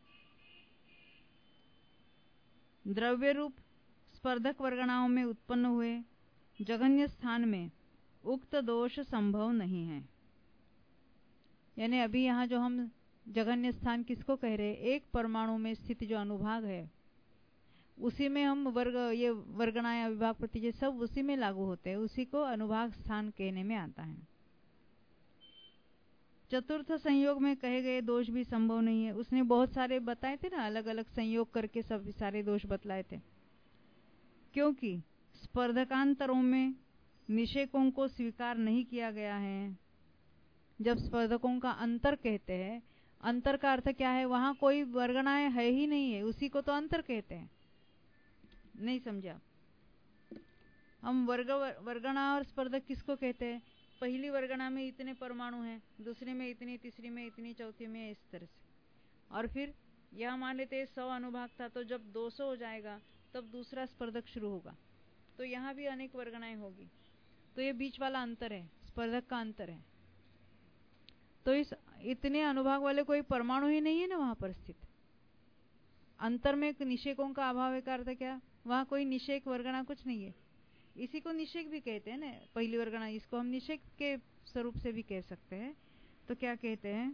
द्रव्य रूप स्पर्धक वर्गणाओं में उत्पन्न हुए जघन्य स्थान में उक्त दोष संभव नहीं है। यानी अभी यहाँ जो हम जघन्य स्थान किसको कह रहे हैं, एक परमाणु में स्थित जो अनुभाग है उसी में हम वर्ग, ये वर्गणा या विभाग प्रतिच्छेद सब उसी में लागू होते हैं, उसी को अनुभाग स्थान कहने में आता है। चतुर्थ संयोग में कहे गए दोष भी संभव नहीं है। उसने बहुत सारे बताए थे ना, अलग अलग संयोग करके सब सारे दोष बतलाए थे, क्योंकि स्पर्धकांतरों में निषेकों को स्वीकार नहीं किया गया है। जब स्पर्धकों का अंतर कहते हैं अंतर का अर्थ क्या है? वहां कोई वर्गणाएं है ही नहीं है, उसी को तो अंतर कहते हैं। नहीं समझा? हम वर्ग वर्गणा और स्पर्धक किसको कहते हैं? पहली वर्गणा में इतने परमाणु हैं, दूसरी में इतनी, तीसरी में इतनी, चौथी में इस तरह से। और फिर यह मान लेते हैं सौ अनुभाग था, तो जब दो सौ हो जाएगा तब दूसरा स्पर्धक शुरू होगा, तो यहाँ भी अनेक वर्गणाएं होगी। तो ये बीच वाला अंतर है, स्पर्धक का अंतर है। तो इस इतने अनुभाग वाले कोई परमाणु ही नहीं है ना वहां पर स्थित। अंतर में निषेकों का अभाव है का अर्थ क्या? वहां कोई निषेक वर्गणा कुछ नहीं है। इसी को निषेक भी कहते हैं ना, पहली वर्गणा। इसको हम निषेक के स्वरूप से भी कह सकते हैं। तो क्या कहते हैं?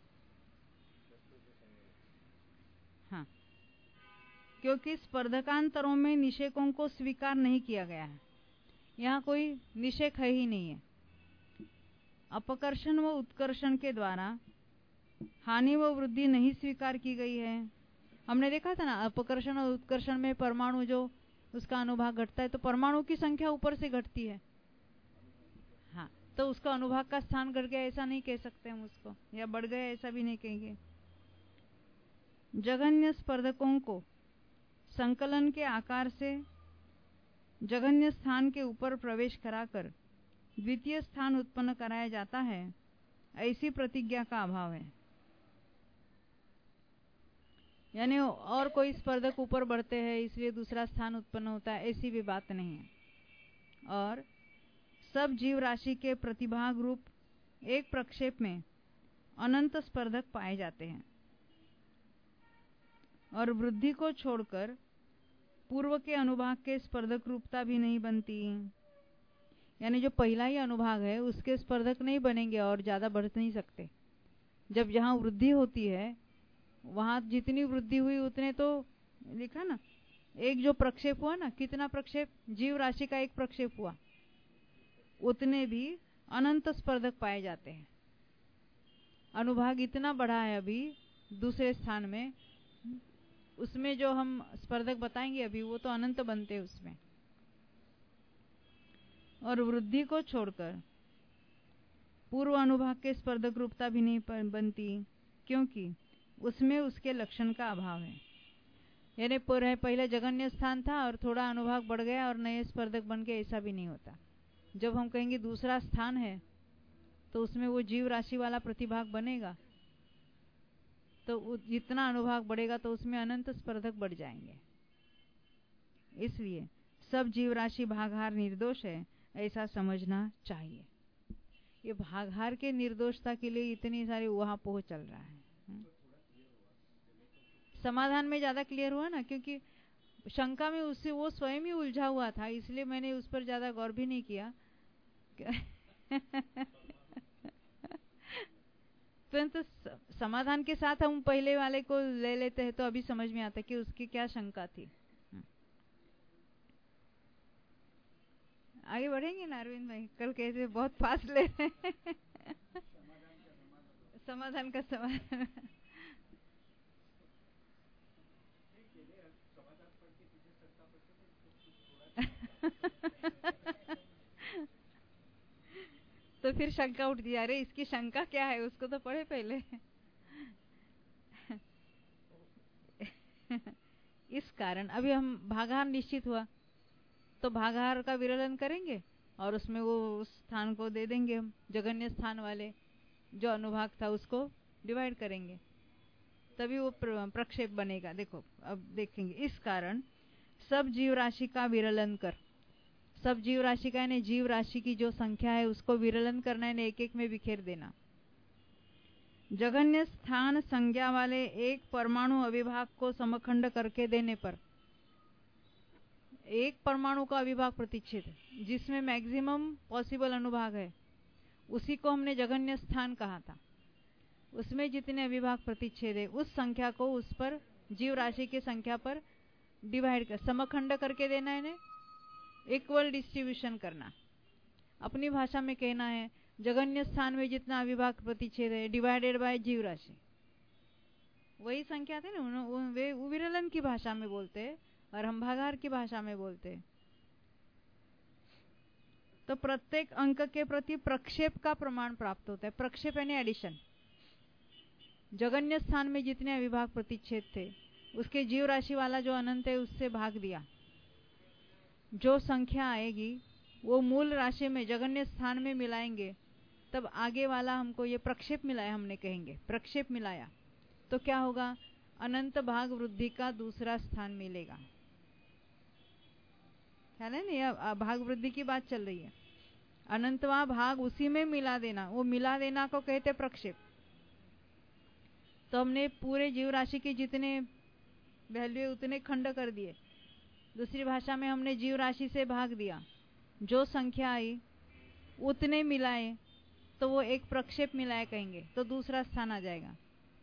हाँ, क्योंकि स्पर्धकांतरों में निषेकों को स्वीकार नहीं किया गया है, यहाँ कोई निषेक है ही नहीं है। अपकर्षण व उत्कर्षण के द्वारा हानि व वृद्धि नहीं स्वीकार की गई है। हमने देखा था ना, अपकर्षण और उत्कर्षण में परमाणु जो उसका अनुभाग घटता है, तो परमाणु की संख्या ऊपर से घटती है। हाँ, तो उसका अनुभाग का स्थान घट गया ऐसा नहीं कह सकते हम उसको, या बढ़ गया ऐसा भी नहीं कहेंगे। जघन्य स्पर्धकों को संकलन के आकार से जघन्य स्थान के ऊपर प्रवेश कराकर द्वितीय स्थान उत्पन्न कराया जाता है, ऐसी प्रतिज्ञा का अभाव है। यानी और कोई स्पर्धक ऊपर बढ़ते हैं इसलिए दूसरा स्थान उत्पन्न होता है, ऐसी भी बात नहीं है। और सब जीव राशि के प्रतिभाग रूप एक प्रक्षेप में अनंत स्पर्धक पाए जाते हैं, और वृद्धि को छोड़कर पूर्व के अनुभाग के स्पर्धक रूपता भी नहीं बनती। यानी जो पहला ही अनुभाग है उसके स्पर्धक नहीं बनेंगे और ज्यादा बढ़ नहीं सकते। जब जहां वृद्धि होती है वहां जितनी वृद्धि हुई उतने, तो लिखा ना, एक जो प्रक्षेप हुआ ना, कितना प्रक्षेप? जीव राशि का एक प्रक्षेप हुआ, उतने भी अनंत स्पर्धक पाए जाते हैं। अनुभाग इतना बड़ा है अभी दूसरे स्थान में, उसमें जो हम स्पर्धक बताएंगे अभी वो तो अनंत बनते हैं उसमें। और वृद्धि को छोड़कर पूर्व अनुभाग के स्पर्धक रूपता भी नहीं बनती, क्योंकि उसमें उसके लक्षण का अभाव है। यानी पहले जघन्य स्थान था और थोड़ा अनुभाग बढ़ गया और नए स्पर्धक बन गए, ऐसा भी नहीं होता। जब हम कहेंगे दूसरा स्थान है तो उसमें वो जीव राशि वाला प्रतिभाग बनेगा, तो जितना अनुभाग बढ़ेगा तो उसमें अनंत स्पर्धक बढ़ जाएंगे। इसलिए सब जीव राशि भागहार निर्दोष है, ऐसा समझना चाहिए। ये भागहार के निर्दोषता के लिए इतनी सारी वहां पहुंच चल रहा है। समाधान में ज्यादा क्लियर हुआ ना, क्योंकि शंका में उससे वो स्वयं ही उलझा हुआ था, इसलिए मैंने उस पर ज्यादा गौर भी नहीं किया। परंतु तो समाधान के साथ हम पहले वाले को ले लेते हैं तो अभी समझ में आता है कि उसकी क्या शंका थी। आगे बढ़ेंगे ना अरविंद भाई? कल कैसे बहुत फास्ट ले रहे हैं। समाधान का समाधान। तो फिर शंका उठ गई, अरे इसकी शंका क्या है, उसको तो पढ़े पहले। इस कारण अभी हम भागहार निश्चित हुआ तो भागहार का विरलन करेंगे और उसमें वो उस स्थान को दे देंगे, हम जघन्य स्थान वाले जो अनुभाग था उसको डिवाइड करेंगे, तभी वो प्रक्षेप बनेगा। देखो अब देखेंगे। इस कारण सब जीव राशि का विरलन कर, सब जीव राशि का यानी जीव राशि की जो संख्या है उसको विरलन करना है, एक एक में बिखेर देना। जघन्य स्थान संज्ञा वाले एक परमाणु अविभाग को समखंड करके देने पर, एक परमाणु का अविभाग प्रतिच्छेद जिसमें मैक्सिमम पॉसिबल अनुभाग है उसी को हमने जघन्य स्थान कहा था। उसमें जितने अविभाग प्रतिच्छेद है उस संख्या को उस पर जीव राशि की संख्या पर डिवाइड कर, समखंड करके देना है, इक्वल डिस्ट्रीब्यूशन करना। अपनी भाषा में कहना है जघन्य स्थान में जितना अविभाग प्रतिच्छेद है डिवाइडेड बाय जीव राशि, वही संख्या थे ना, वे विरलन की भाषा में बोलते और हम भागाहार की भाषा में बोलते। तो प्रत्येक अंक के प्रति प्रक्षेप का प्रमाण प्राप्त होता है। प्रक्षेप यानी एडिशन, जगन्य स्थान में जितने अविभाग प्रतिच्छेद थे उसके जीव राशि वाला जो अनंत है उससे भाग दिया, जो संख्या आएगी वो मूल राशि में जगन्य स्थान में मिलाएंगे, तब आगे वाला हमको ये प्रक्षेप मिलाया, हमने कहेंगे प्रक्षेप मिलाया तो क्या होगा, अनंत भाग वृद्धि का दूसरा स्थान मिलेगा। ख्याल है ना, यह भाग वृद्धि की बात चल रही है। अनंतवा भाग उसी में मिला देना, वो मिला देना को कहते प्रक्षेप। तो हमने पूरे जीव राशि के जितने वैल्यू उतने खंड कर दिए, दूसरी भाषा में हमने जीव राशि से भाग दिया, जो संख्या आई उतने मिलाए तो वो एक प्रक्षेप मिलाए कहेंगे, तो दूसरा स्थान आ जाएगा।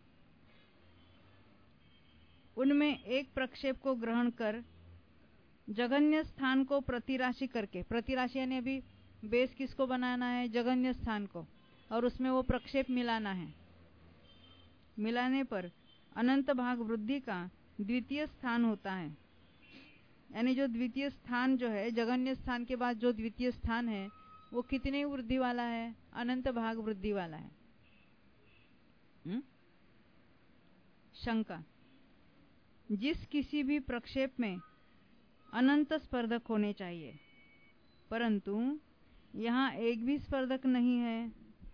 उनमें एक प्रक्षेप को ग्रहण कर जगन्य स्थान को प्रतिराशि करके, प्रतिराशि यानी अभी बेस किसको बनाना है, जगन्य स्थान को, और उसमें वो प्रक्षेप मिलाना है। मिलाने पर अनंत भाग वृद्धि का द्वितीय स्थान होता है, यानी जो द्वितीय स्थान जो है, जगन्य स्थान के बाद जो द्वितीय स्थान है वो कितने वृद्धि वाला है, अनंत भाग वृद्धि वाला है। हुँ? शंका, जिस किसी भी प्रक्षेप में अनंत स्पर्धक होने चाहिए, परंतु यहाँ एक भी स्पर्धक नहीं है,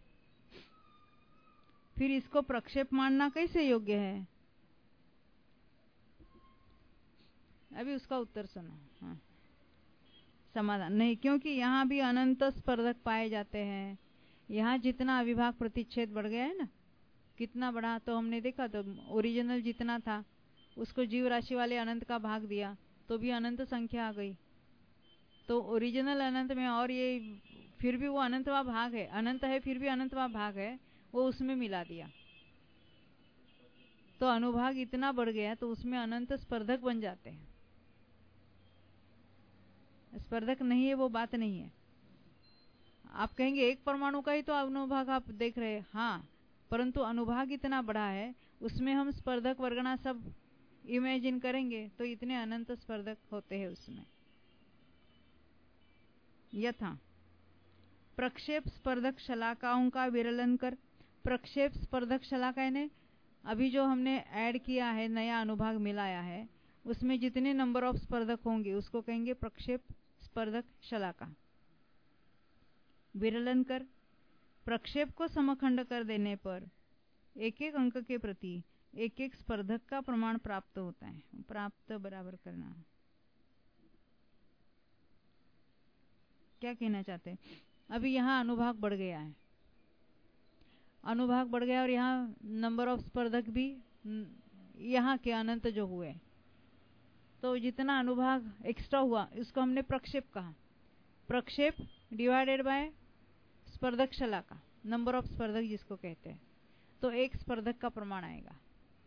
फिर इसको प्रक्षेप मानना कैसे योग्य है? अभी उसका उत्तर सुनो। हाँ। समाधान नहीं, क्योंकि यहाँ भी अनंत स्पर्धक पाए जाते हैं। यहाँ जितना अविभाग प्रतिच्छेद बढ़ गया है ना, कितना बढ़ा, तो हमने देखा तो ओरिजिनल जितना था उसको जीव राशि वाले अनंत का भाग दिया तो भी अनंत संख्या आ गई। तो ओरिजिनल अनंत में और ये फिर भी वो अनंतवा भाग है, अनंत है फिर भी अनंतवा भाग है, वो उसमें मिला दिया तो अनुभाग इतना बढ़ गया तो उसमें अनंत स्पर्धक बन जाते हैं। स्पर्धक नहीं है वो बात नहीं है। आप कहेंगे एक परमाणु का ही तो अनुभाग आप देख रहे हैं, हाँ, परंतु अनुभाग इतना बड़ा है उसमें हम स्पर्धक वर्गना सब इमेजिन करेंगे तो इतने अनंत स्पर्धक होते हैं उसमें। यथा प्रक्षेप स्पर्धक शलाकाओं का विरलन कर, प्रक्षेप स्पर्धक शलाका ने अभी जो हमने ऐड किया है, नया अनुभाग मिलाया है, उसमें जितने नंबर ऑफ स्पर्धक होंगे उसको कहेंगे प्रक्षेप स्पर्धक शलाका। विरलन कर, प्रक्षेप को समखंड कर देने पर एक एक अंक के प्रति एक एक स्पर्धक का प्रमाण प्राप्त होता है। प्राप्त बराबर करना, क्या कहना चाहते हैं? अभी यहाँ अनुभाग बढ़ गया है, अनुभाग बढ़ गया और यहाँ नंबर ऑफ स्पर्धक भी यहाँ के अनंत जो हुए, तो जितना अनुभाग एक्स्ट्रा हुआ इसको हमने प्रक्षेप कहा। प्रक्षेप डिवाइडेड बाय स्पर्धक शलाका, नंबर ऑफ स्पर्धक जिसको कहते हैं, तो एक स्पर्धक का प्रमाण आएगा।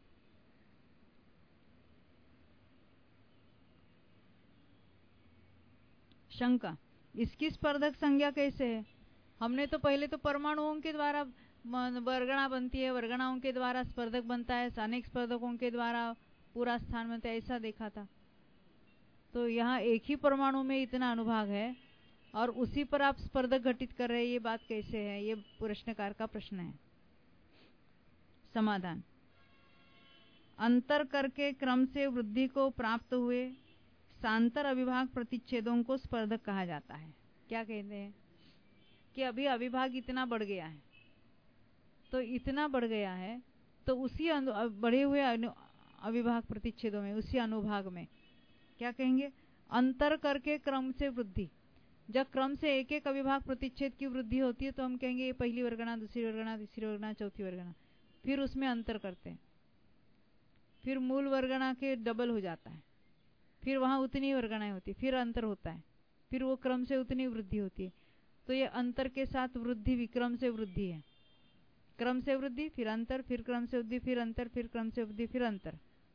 शंका, इसकी स्पर्धक संज्ञा कैसे है? हमने तो पहले तो परमाणुओं के द्वारा वर्गणा बनती है, वर्गणाओं के द्वारा स्पर्धक बनता है, अनेक स्पर्धकों के द्वारा पूरा स्थान बनता है, ऐसा देखा था। तो यहाँ एक ही परमाणु में इतना अनुभाग है और उसी पर आप स्पर्धक घटित कर रहे हैं, ये बात कैसे है? ये प्रश्नकार का प्रश्न है। समाधान, अंतर करके क्रम से वृद्धि को प्राप्त हुए सांतर अविभाग प्रतिच्छेदों को स्पर्धक कहा जाता है। क्या कहते हैं कि अभी अविभाग इतना बढ़ गया है, तो इतना बढ़ गया है तो उसी बढ़े हुए अविभाग प्रतिच्छेदों में, उसी अनुभाग में क्या कहेंगे? अंतर करके क्रम से वृद्धि। जब क्रम से एक एक अविभाग प्रतिच्छेद की वृद्धि होती है तो हम कहेंगे ये पहली वर्गणा, दूसरी वर्गणा, तीसरी वर्गणा, चौथी वर्गणा, फिर उसमें अंतर करते हैं, फिर मूल वर्गणा के डबल हो जाता है, फिर वहां उतनी वर्गणाएं होती, फिर अंतर होता है, फिर वो क्रम से उतनी वृद्धि होती है। तो ये अंतर के साथ वृद्धि विक्रम से वृद्धि है, क्रम से वृद्धि, फिर अंतर, फिर क्रम से वृद्धि, फिर अंतर, फिर क्रम से वृद्धि, फिर अंतर।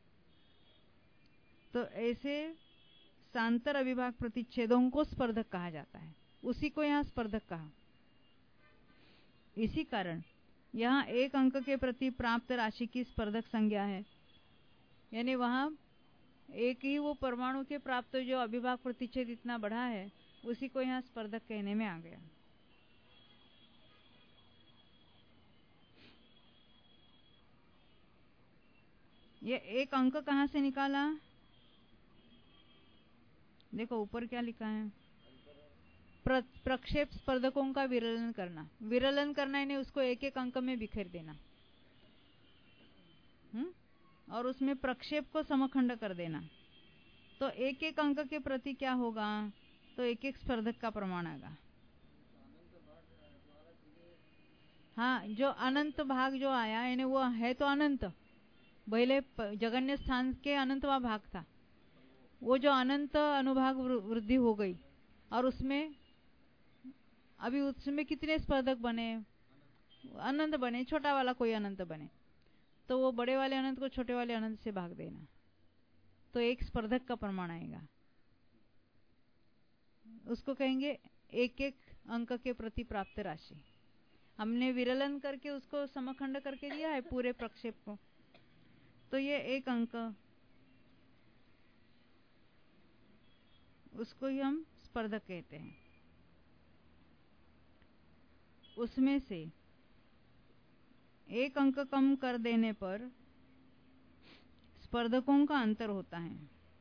तो ऐसे सांतर अविभाग प्रतिच्छेदों को स्पर्धक कहा जाता है, उसी को यहाँ स्पर्धक कहा। इसी कारण यहाँ एक अंक के प्रति प्राप्त राशि की स्पर्धक संज्ञा है, यानी वहां एक ही वो परमाणु के प्राप्त जो अविभाग प्रतिच्छेद इतना बढ़ा है उसी को यहाँ स्पर्धक कहने में आ गया। ये एक अंक कहाँ से निकाला? देखो ऊपर क्या लिखा है, प्र, प्रक्षेप स्पर्धकों का विरलन करना। विरलन करना यानी उसको एक एक अंक में बिखेर देना, हुँ? और उसमें प्रक्षेप को समखंड कर देना। तो एक एक अंक के प्रति क्या होगा? तो एक एक स्पर्धक का प्रमाण आएगा। हाँ, जो अनंत भाग जो आया यानी वो है तो अनंत, पहले जगन्य स्थान के अनंतवा भाग था, वो जो अनंत अनुभाग वृद्धि हो गई और उसमें अभी उसमें कितने स्पर्धक बने? अनंत बने, छोटा वाला कोई अनंत बने, तो वो बड़े वाले अनंत को छोटे वाले अनंत से भाग देना, तो एक स्पर्धक का प्रमाण आएगा। उसको कहेंगे एक एक अंक के प्रति प्राप्त राशि। हमने विरलन करके उसको समखंड करके दिया है पूरे प्रक्षेप को, तो ये एक अंक, उसको ही हम स्पर्धक कहते हैं। उसमें से एक अंक कम कर देने पर स्पर्धकों का अंतर होता है।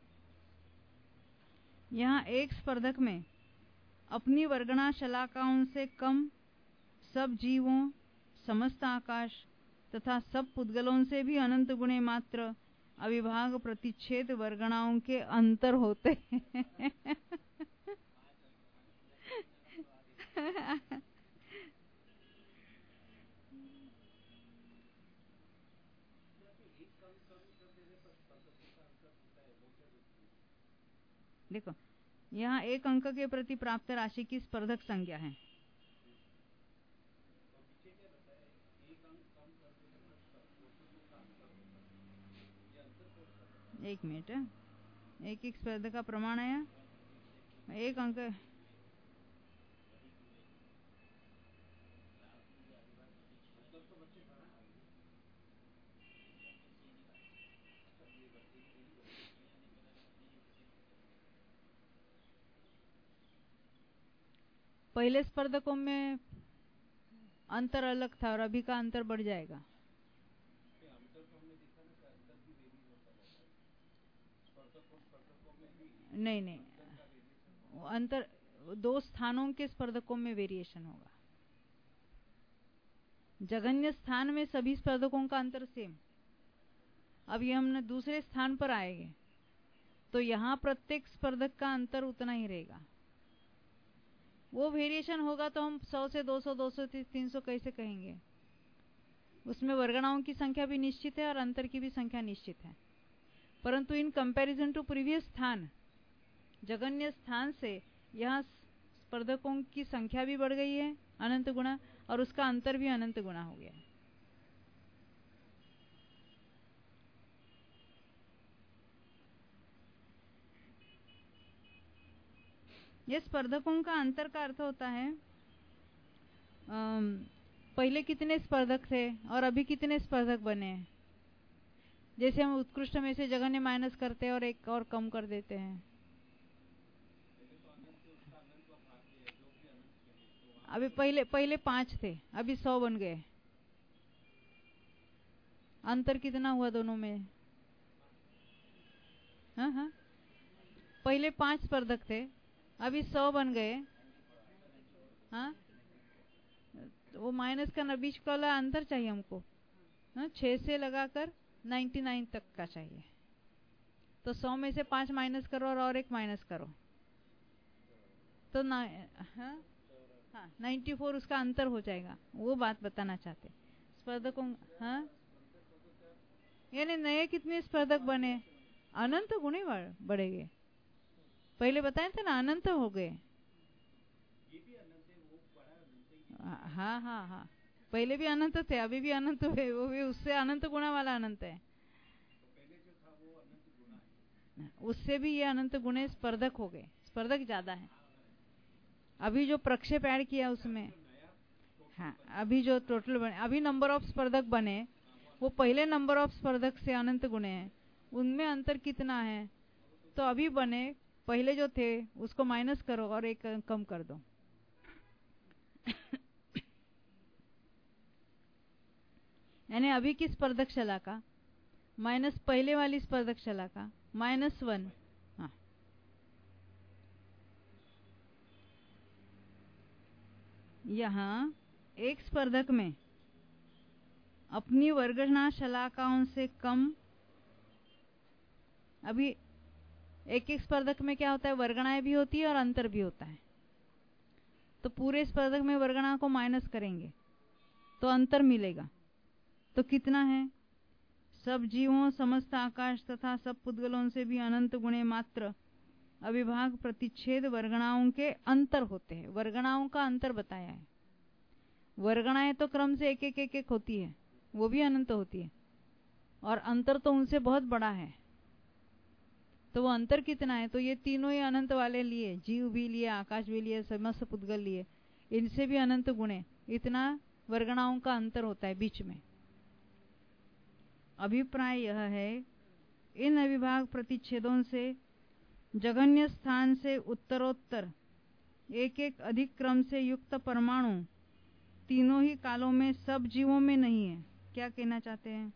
यहाँ एक स्पर्धक में अपनी वर्गणा शलाकाओं से कम सब जीवों, समस्त आकाश तथा सब पुद्गलों से भी अनंत गुणे मात्र अविभाग प्रतिच्छेद वर्गणाओं के अंतर होते हैं। देखो यहाँ एक अंक के प्रति प्राप्त राशि की स्पर्धक संज्ञा है। एक मिनट, एक एक स्पर्धक का प्रमाण आया, एक अंक पहले स्पर्धकों में अंतर अलग था और अभी का अंतर बढ़ जाएगा। नहीं नहीं, अंतर दो स्थानों के स्पर्धकों में वेरिएशन होगा। जगन्य स्थान में सभी स्पर्धकों का अंतर सेम। अब ये हमने दूसरे स्थान पर आएंगे तो यहाँ प्रत्येक स्पर्धक का अंतर उतना ही रहेगा। वो वेरिएशन होगा तो हम सौ से दो सौ, दो सौ से तीन सौ कैसे कहेंगे? उसमें वर्गणाओं की संख्या भी निश्चित है और अंतर की भी संख्या निश्चित है, परंतु इन कंपैरिजन टू प्रीवियस स्थान, जगन्य स्थान से यहाँ स्पर्धकों की संख्या भी बढ़ गई है अनंत गुणा, और उसका अंतर भी अनंत गुणा हो गया है। ये स्पर्धकों का अंतर का अर्थ होता है पहले कितने स्पर्धक थे और अभी कितने स्पर्धक बने हैं। जैसे हम उत्कृष्ट में से जगन्य माइनस करते हैं और एक और कम कर देते हैं। अभी पहले पहले पांच थे, अभी सौ बन गए। अंतर कितना हुआ दोनों में? हाँ हाँ, पहले पांच स्पर्धक थे, अभी सौ बन गए। हाँ, तो वो माइनस करना, बीच वाला अंतर चाहिए हमको। हाँ, छह से लगाकर निन्यानवे तक का चाहिए, तो सौ में से पांच माइनस करो और, और एक माइनस करो तो ना, हाँ हाँ चौरानवे उसका अंतर हो जाएगा। वो बात बताना चाहते स्पर्धकों। हाँ, यानी नए कितने स्पर्धक बने? अनंत गुणे बढ़ेंगे। पहले बताए थे ना अनंत हो गए। हाँ हाँ हाँ, पहले भी अनंत थे, अभी भी अनंत है, वो भी उससे अनंत गुणा वाला अनंत है। उससे भी ये अनंत गुणे स्पर्धक हो गए, स्पर्धक ज्यादा है। अभी जो प्रक्षेप ऐड किया उसमें, हाँ, अभी जो टोटल बने, अभी नंबर ऑफ स्पर्धक बने, वो पहले नंबर ऑफ स्पर्धक से अनंत गुणे हैं, उनमें अंतर कितना है? तो अभी बने पहले जो थे उसको माइनस करो और एक कम कर दो। यानी अभी की स्पर्धक शलाका माइनस पहले वाली स्पर्धक शलाका माइनस वन। हाँ, यहाँ एक स्पर्धक में अपनी वर्गना शलाकाओं से कम, अभी एक एक स्पर्धक में क्या होता है, वर्गणाएं भी होती है और अंतर भी होता है। तो पूरे स्पर्धक में वर्गणा को माइनस करेंगे तो अंतर मिलेगा। तो कितना है, सब जीवों, समस्त आकाश तथा सब पुद्गलों से भी अनंत गुणे मात्र अविभाग प्रतिच्छेद वर्गणाओं के अंतर होते हैं। वर्गणाओं का अंतर बताया है। वर्गणाएं तो क्रम से एक एक एक एक होती है, वो भी अनंत होती है, और अंतर तो उनसे बहुत बड़ा है। तो वो अंतर कितना है, तो ये तीनों ही अनंत वाले लिए, जीव भी लिए, आकाश भी लिए, समस्त पुद्गल लिए, इनसे भी अनंत गुणे, इतना वर्गणाओं का अंतर होता है बीच में। अभिप्राय यह है, इन अविभाग प्रतिच्छेदों से जघन्य स्थान से उत्तरोत्तर एक एक अधिक क्रम से युक्त परमाणु तीनों ही कालों में सब जीवों में नहीं है। क्या कहना चाहते हैं?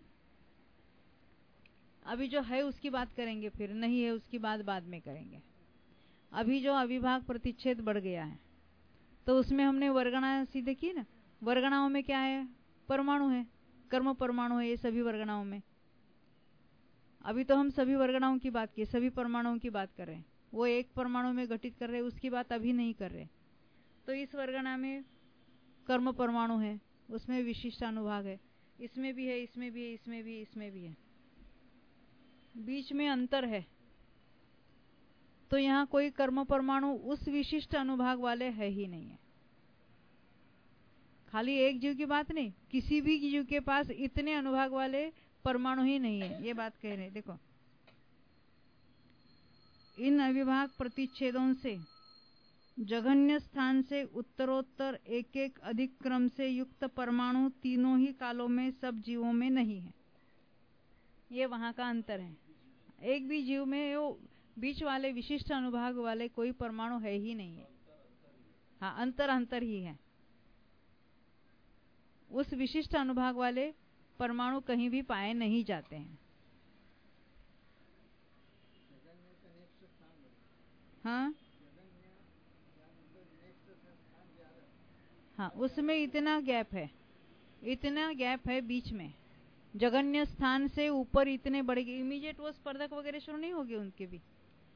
अभी जो है उसकी बात करेंगे, फिर नहीं है उसकी बात बाद में करेंगे। अभी जो अविभाग प्रतिच्छेद बढ़ गया है तो उसमें हमने वर्गणा सी देखी ना, वर्गणाओं में क्या है, परमाणु है, कर्म परमाणु है, ये सभी वर्गणाओं में। अभी तो हम सभी वर्गणाओं की बात की, सभी परमाणुओं की बात कर रहे हैं, वो एक परमाणु में घटित कर रहे हैं, उसकी बात अभी नहीं कर रहे। तो इस वर्गणा में कर्म परमाणु है, उसमें विशिष्ट अनुभाग है, इसमें भी है, इसमें भी है, इसमें भी, इसमें भी है, बीच में अंतर है। तो यहाँ कोई कर्म परमाणु उस विशिष्ट अनुभाग वाले है ही नहीं है। खाली एक जीव की बात नहीं, किसी भी जीव के पास इतने अनुभाग वाले परमाणु ही नहीं है, ये बात कह रहे। देखो, इन अविभाग प्रतिच्छेदों से जघन्य स्थान से उत्तरोत्तर एक एक अधिक क्रम से युक्त परमाणु तीनों ही कालों में सब जीवों में नहीं है। ये वहां का अंतर है। एक भी जीव में वो बीच वाले विशिष्ट अनुभाग वाले कोई परमाणु है ही नहीं है। हाँ, अंतर अंतर ही है। उस विशिष्ट अनुभाग वाले परमाणु कहीं भी पाए नहीं जाते हैं। हाँ हाँ, उसमें इतना गैप है, इतना गैप है बीच में। जघन्य स्थान से ऊपर इतने बड़े, इमीडिएट वो स्पर्धक वगैरह शुरू नहीं होगी उनके भी।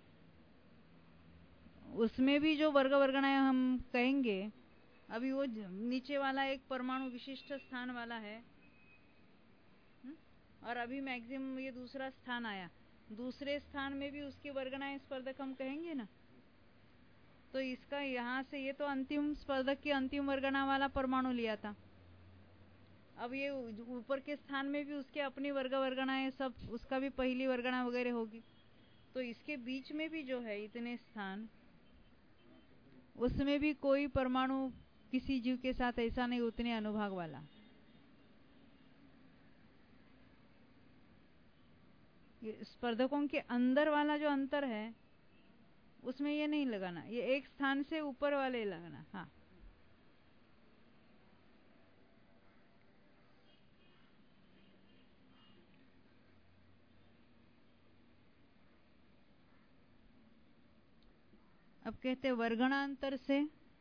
उसमें भी जो वर्ग वर्गणाएं हम कहेंगे, अभी वो नीचे वाला एक परमाणु विशिष्ट स्थान वाला है, और अभी मैक्सिमम ये दूसरा स्थान आया, दूसरे स्थान में भी उसकी वर्गणाएं स्पर्धक हम कहेंगे ना। तो इसका यहाँ से, ये तो अंतिम स्पर्धक की अंतिम वर्गणा वाला परमाणु लिया था। अब ये ऊपर के स्थान में भी उसके अपनी वर्ग वर्गणाएं सब, उसका भी पहली वर्गणा वगैरह होगी। तो इसके बीच में भी जो है इतने स्थान, उसमें भी कोई परमाणु किसी जीव के साथ ऐसा नहीं उतने अनुभाग वाला। स्पर्धकों के अंदर वाला जो अंतर है उसमें ये नहीं लगाना, ये एक स्थान से ऊपर वाले लगाना। हाँ, अब कहते वर्गणांतर से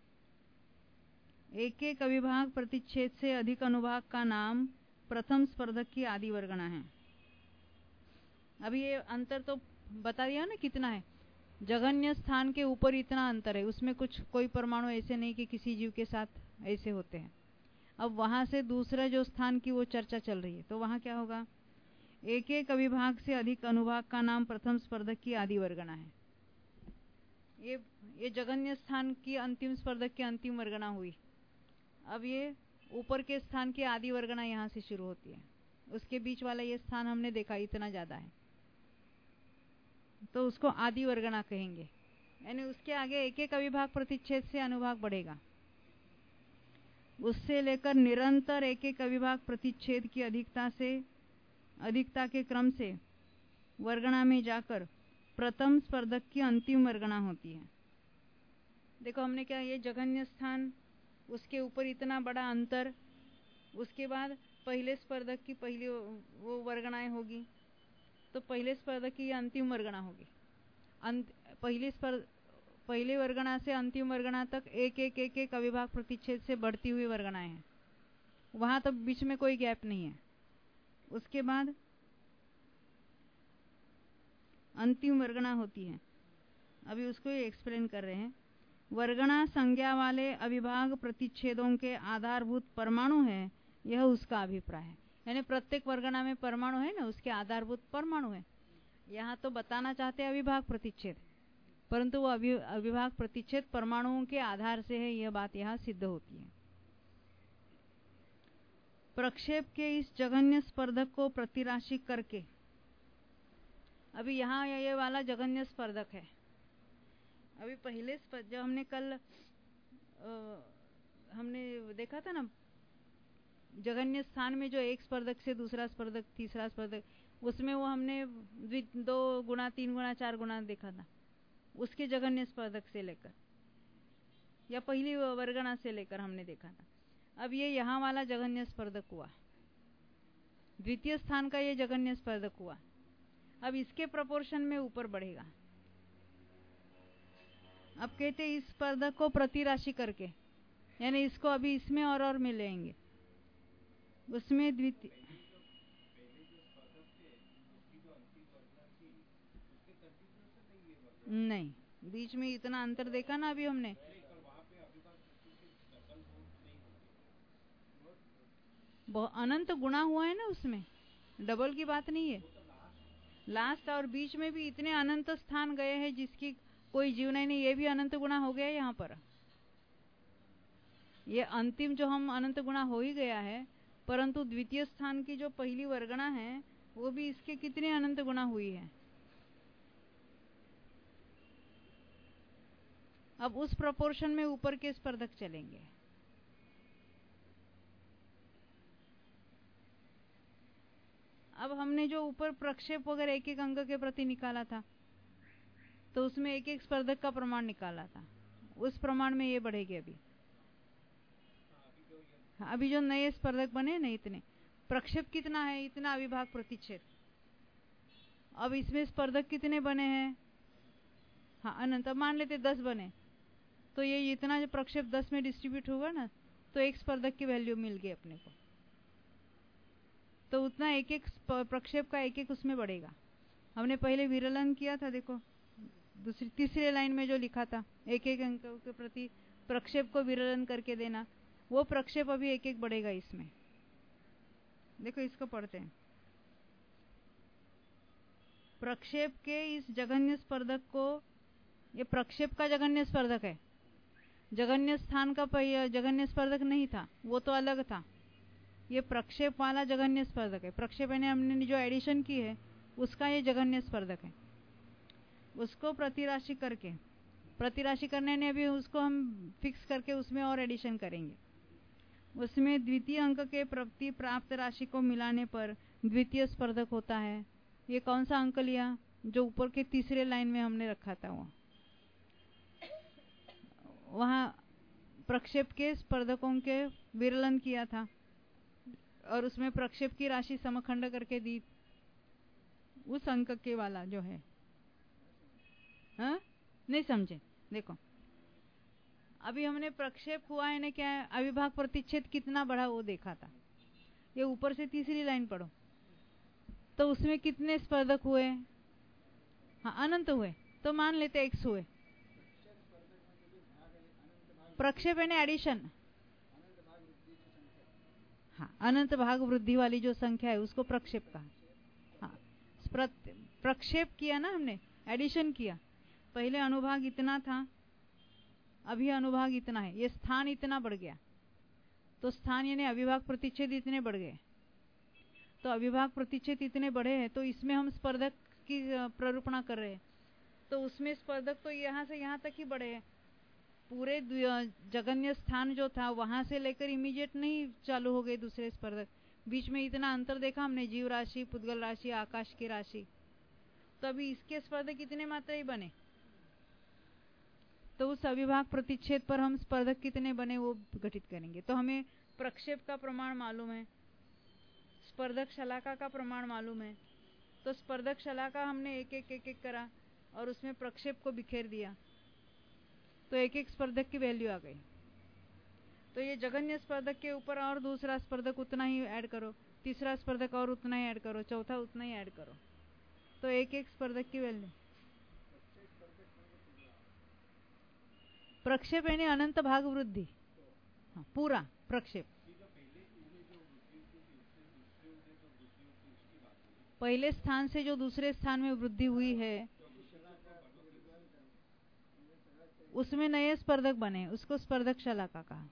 एक एक अविभाग प्रतिच्छेद से अधिक अनुभाग का नाम प्रथम स्पर्धक की आदि वर्गणा है। अभी ये अंतर तो बता दिया ना कितना है, जघन्य स्थान के ऊपर इतना अंतर है, उसमें कुछ कोई परमाणु ऐसे नहीं कि किसी जीव के साथ ऐसे होते हैं। अब वहां से दूसरा जो स्थान की वो चर्चा चल रही है, तो वहां क्या होगा, एक एक अविभाग से अधिक अनुभाग का नाम प्रथम स्पर्धक की आदि वर्गणा है। ये ये जघन्य स्थान की अंतिम स्पर्धक की अंतिम वर्गणा हुई। अब ये ऊपर के स्थान की आदि वर्गणा यहाँ से शुरू होती है, उसके बीच वाला ये स्थान हमने देखा इतना ज्यादा है, तो उसको आदि वर्गणा कहेंगे। यानी उसके आगे एक एक अविभाग प्रतिच्छेद से अनुभाग बढ़ेगा, उससे लेकर निरंतर एक एक अविभाग प्रतिच्छेद की अधिकता से अधिकता के क्रम से वर्गणा में जाकर प्रथम स्पर्धक की अंतिम वर्गणा होती है। देखो हमने क्या, ये जघन्य स्थान, उसके ऊपर इतना बड़ा अंतर, उसके बाद पहले स्पर्धक की पहली वो वर्गणाएं होगी, तो पहले स्पर्धक की अंतिम वर्गणा होगी। अंत पहली स्पर्ध पहले वर्गणा से अंतिम वर्गणा तक एक एक एक एक अविभाग प्रतिच्छेद से बढ़ती हुई वर्गणाएं हैं, वहां तो बीच में कोई गैप नहीं है। उसके बाद अंतिम वर्गणा होती है, अभी उसको एक्सप्लेन कर रहे हैं। वर्गणा संज्ञा वाले अविभाग प्रतिच्छेदों के आधारभूत परमाणु है, यह उसका अभिप्राय है। यानी प्रत्येक वर्गणा में परमाणु है ना, उसके आधारभूत परमाणु है। यहाँ तो बताना चाहते हैं अविभाग प्रतिच्छेद, परंतु वो अविभाग प्रतिच्छेद परमाणुओं के आधार से है, यह बात यहाँ सिद्ध होती है। प्रक्षेप के इस जघन्य स्पर्धक को प्रतिराशि करके, अभी यहाँ ये वाला जघन्य स्पर्धक है। अभी पहले जब हमने कल आ, हमने देखा था ना, जघन्य स्थान में जो एक स्पर्धक से दूसरा स्पर्धक, तीसरा स्पर्धक, उसमें वो हमने दो गुना, तीन गुना, चार गुना देखा था, उसके जघन्य स्पर्धक से लेकर या पहली वर्गणा से लेकर हमने देखा था। अब ये यहाँ वाला जघन्य स्पर्धक हुआ, द्वितीय स्थान का ये जघन्य स्पर्धक हुआ। अब इसके प्रोपोर्शन में ऊपर बढ़ेगा। अब कहते हैं इस स्पर्धक को प्रतिराशि करके, यानी इसको अभी इसमें और और मिलेंगे, उसमें द्वितीय नहीं, बीच में इतना अंतर देखा ना अभी हमने, अनंत गुणा हुआ है ना, उसमें डबल की बात नहीं है। लास्ट और बीच में भी इतने अनंत स्थान गए हैं जिसकी कोई जीवन ही नहीं, ये भी अनंत गुणा हो गया है। यहाँ पर ये अंतिम जो हम अनंत गुणा हो ही गया है, परंतु द्वितीय स्थान की जो पहली वर्गणा है वो भी इसके कितने अनंत गुणा हुई है। अब उस प्रोपोर्शन में ऊपर के स्पर्धक चलेंगे। अब हमने जो ऊपर प्रक्षेप वगैरह एक एक अंक के प्रति निकाला था, तो उसमें एक एक स्पर्धक का प्रमाण निकाला था, उस प्रमाण में ये बढ़ेगी। अभी अभी जो नए स्पर्धक बने ना, इतने प्रक्षेप कितना है, इतना अविभाग प्रतिच्छेद। अब इसमें स्पर्धक कितने बने हैं, हाँ अनंत, मान लेते दस बने, तो ये इतना जो प्रक्षेप दस में डिस्ट्रीब्यूट होगा ना, तो एक स्पर्धक की वैल्यू मिल गई अपने को, तो उतना एक एक प्रक्षेप का एक एक उसमें बढ़ेगा। हमने पहले विरलन किया था, देखो दूसरी तीसरे लाइन में जो लिखा था, एक एक अंक के प्रति प्रक्षेप को विरलन करके देना, वो प्रक्षेप अभी एक एक बढ़ेगा इसमें। देखो इसको पढ़ते हैं। प्रक्षेप के इस जघन्य स्पर्धक को, ये प्रक्षेप का जघन्य स्पर्धक है, जघन्य स्थान का जघन्य स्पर्धक नहीं था, वो तो अलग था। ये प्रक्षेप वाला जघन्य स्पर्धक है। प्रक्षेप यानी हमने जो एडिशन की है उसका ये जघन्य स्पर्धक है। उसको प्रतिराशि करके, प्रतिराशि करने ने अभी उसको हम फिक्स करके उसमें और एडिशन करेंगे। उसमें द्वितीय अंक के प्रति प्राप्त राशि को मिलाने पर द्वितीय स्पर्धक होता है। ये कौन सा अंक लिया, जो ऊपर के तीसरे लाइन में हमने रखा था, वो वहां प्रक्षेप के स्पर्धकों के विरलन किया था और उसमें प्रक्षेप की राशि समखंड करके दी, उस अंक के वाला जो है। हाँ नहीं समझे, देखो अभी हमने प्रक्षेप हुआ है ना, क्या है, अविभाग प्रतिच्छेद कितना बढ़ा वो देखा था। ये ऊपर से तीसरी लाइन पढ़ो, तो उसमें कितने स्पर्धक हुए, हाँ अनंत हुए, तो मान लेते एक्स हुए। प्रक्षेप यानी एडिशन, हाँ अनंत भाग वृद्धि वाली जो संख्या है उसको प्रक्षेप कहा। हाँ प्रक्षेप किया ना हमने, एडिशन किया। पहले अनुभाग इतना था, अभी अनुभाग इतना है, ये स्थान इतना बढ़ गया, तो स्थान यानी अविभाग प्रतिच्छेद इतने बढ़ गए। तो अविभाग प्रतिच्छेद इतने बढ़े हैं, तो इसमें हम स्पर्धक की प्ररूपणा कर रहे हैं, तो उसमें स्पर्धक तो यहाँ से यहाँ तक ही बढ़े हैं। पूरे जघन्य स्थान जो था वहां से लेकर इमीडिएट नहीं चालू हो गए दूसरे स्पर्धक, बीच में इतना अंतर देखा हमने, जीव राशि, पुद्गल राशि, आकाश की राशि। तो अभी इसके स्पर्धक कितने मात्रा ही बने, तो उस अविभाग प्रतिच्छेद पर हम स्पर्धक कितने बने वो गठित करेंगे। तो हमें प्रक्षेप का प्रमाण मालूम है, स्पर्धक शलाका का प्रमाण मालूम है, तो स्पर्धक शलाका हमने एक एक एक एक करा और उसमें प्रक्षेप को बिखेर दिया, तो एक एक स्पर्धक की वैल्यू आ गई। तो ये जघन्य स्पर्धक के ऊपर और दूसरा स्पर्धक उतना ही ऐड करो, तीसरा स्पर्धक और उतना ही ऐड करो, चौथा उतना ही ऐड करो, तो एक एक स्पर्धक की वैल्यू। प्रक्षेप यानी अनंत भाग वृद्धि। हाँ, पूरा प्रक्षेप। पहले स्थान से जो दूसरे स्थान में वृद्धि हुई है उसमें नए स्पर्धक बने, उसको स्पर्धक शलाका कहा।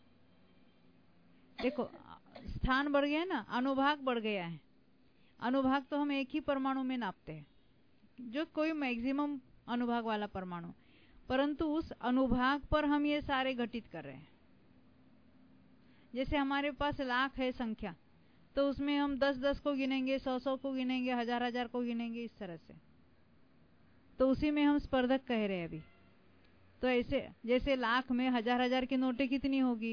देखो स्थान बढ़ गया ना, अनुभाग बढ़ गया है। अनुभाग तो हम एक ही परमाणु में नापते हैं, जो कोई मैक्सिमम अनुभाग वाला परमाणु, परंतु उस अनुभाग पर हम ये सारे घटित कर रहे हैं। जैसे हमारे पास लाख है संख्या, तो उसमें हम दस दस को गिनेंगे, सौ सौ को गिनेंगे, हजार हजार को गिनेंगे, इस तरह से। तो उसी में हम स्पर्धक कह रहे हैं अभी। तो ऐसे जैसे लाख में हजार हजार की नोटें कितनी होगी,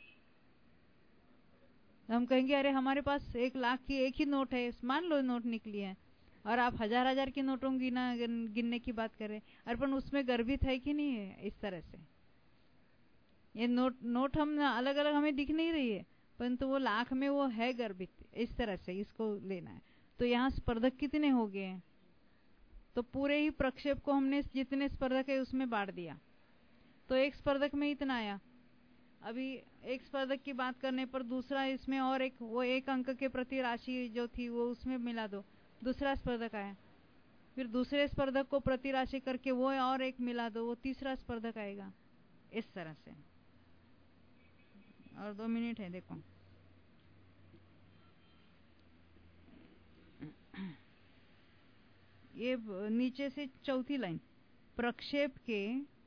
हम कहेंगे अरे हमारे पास एक लाख की एक ही नोट है, मान लो नोट निकली है, और आप हजार हजार की नोटों गिना गिनने की बात कर रहे हैं, अर्पण उसमें गर्भित है कि नहीं है। इस तरह से ये नोट नोट हम अलग अलग हमें दिख नहीं रही है, परंतु वो लाख में वो है गर्भित, इस तरह से इसको लेना है। तो यहाँ स्पर्धक कितने हो गए हैं, तो पूरे ही प्रक्षेप को हमने जितने स्पर्धक है उसमें बांट दिया, तो एक स्पर्धक में इतना आया। अभी एक स्पर्धक की बात करने पर दूसरा इसमें और एक, वो एक अंक के प्रति राशि जो थी वो उसमें मिला दो, दूसरा स्पर्धक आया। फिर दूसरे स्पर्धक को प्रति राशि करके वो और एक मिला दो, वो तीसरा स्पर्धक आएगा, इस तरह से। और दो मिनट है, देखो ये नीचे से चौथी लाइन, प्रक्षेप के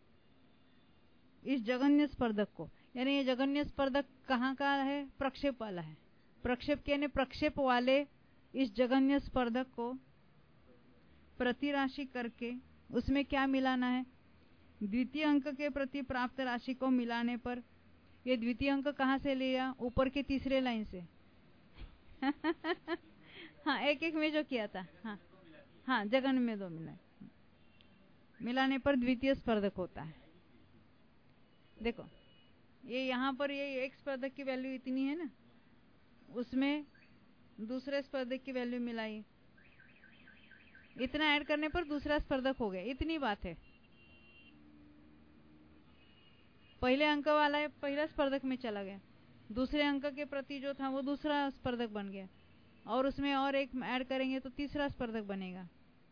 इस जघन्य स्पर्धक को, यानी ये जघन्य स्पर्धक कहाँ का है, प्रक्षेप वाला है। प्रक्षेप के यानी प्रक्षेप वाले इस जघन्य स्पर्धक को प्रतिराशि करके उसमें क्या मिलाना है, द्वितीय अंक के प्रति प्राप्त राशि को मिलाने पर, ये द्वितीय अंक कहाँ से लिया, ऊपर के तीसरे लाइन से। हाँ, एक एक में जो किया था। हाँ हाँ, जघन्य में दो मिला, मिलाने पर द्वितीय स्पर्धक होता है। देखो ये यहाँ पर ये एक स्पर्धक की वैल्यू इतनी है ना, उसमें दूसरे स्पर्धक की वैल्यू मिलाई, इतना ऐड करने पर दूसरा स्पर्धक हो गया, इतनी बात है। पहले अंक वाला है, पहला स्पर्धक में चला गया, दूसरे अंक के प्रति जो था वो दूसरा स्पर्धक बन गया, और उसमें और एक ऐड करेंगे तो तीसरा स्पर्धक बनेगा।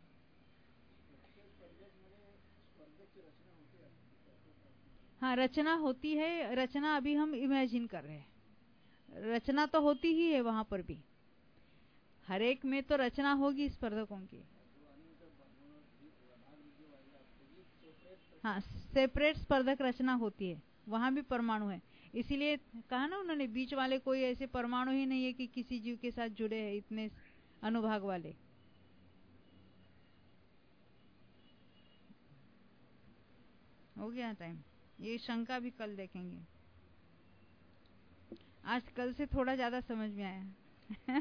हाँ, रचना होती है, रचना अभी हम इमेजिन कर रहे हैं, रचना तो होती ही है वहां पर भी, हर एक में तो रचना होगी स्पर्धकों की। हाँ, सेपरेट स्पर्धक रचना होती है, वहां भी परमाणु है, इसीलिए कहा ना उन्होंने, बीच वाले कोई ऐसे परमाणु ही नहीं है कि किसी जीव के साथ जुड़े हैं इतने अनुभाग वाले। हो गया टाइम, ये शंका भी कल देखेंगे, आज कल से थोड़ा ज्यादा समझ में आया।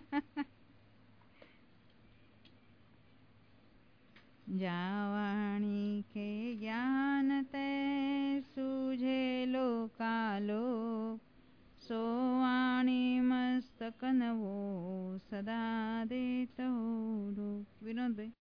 जावाणी के ज्ञान ते सूझे लोकालोक, सोवाणी मस्तक नवो सदा देतो। विनोद भाई।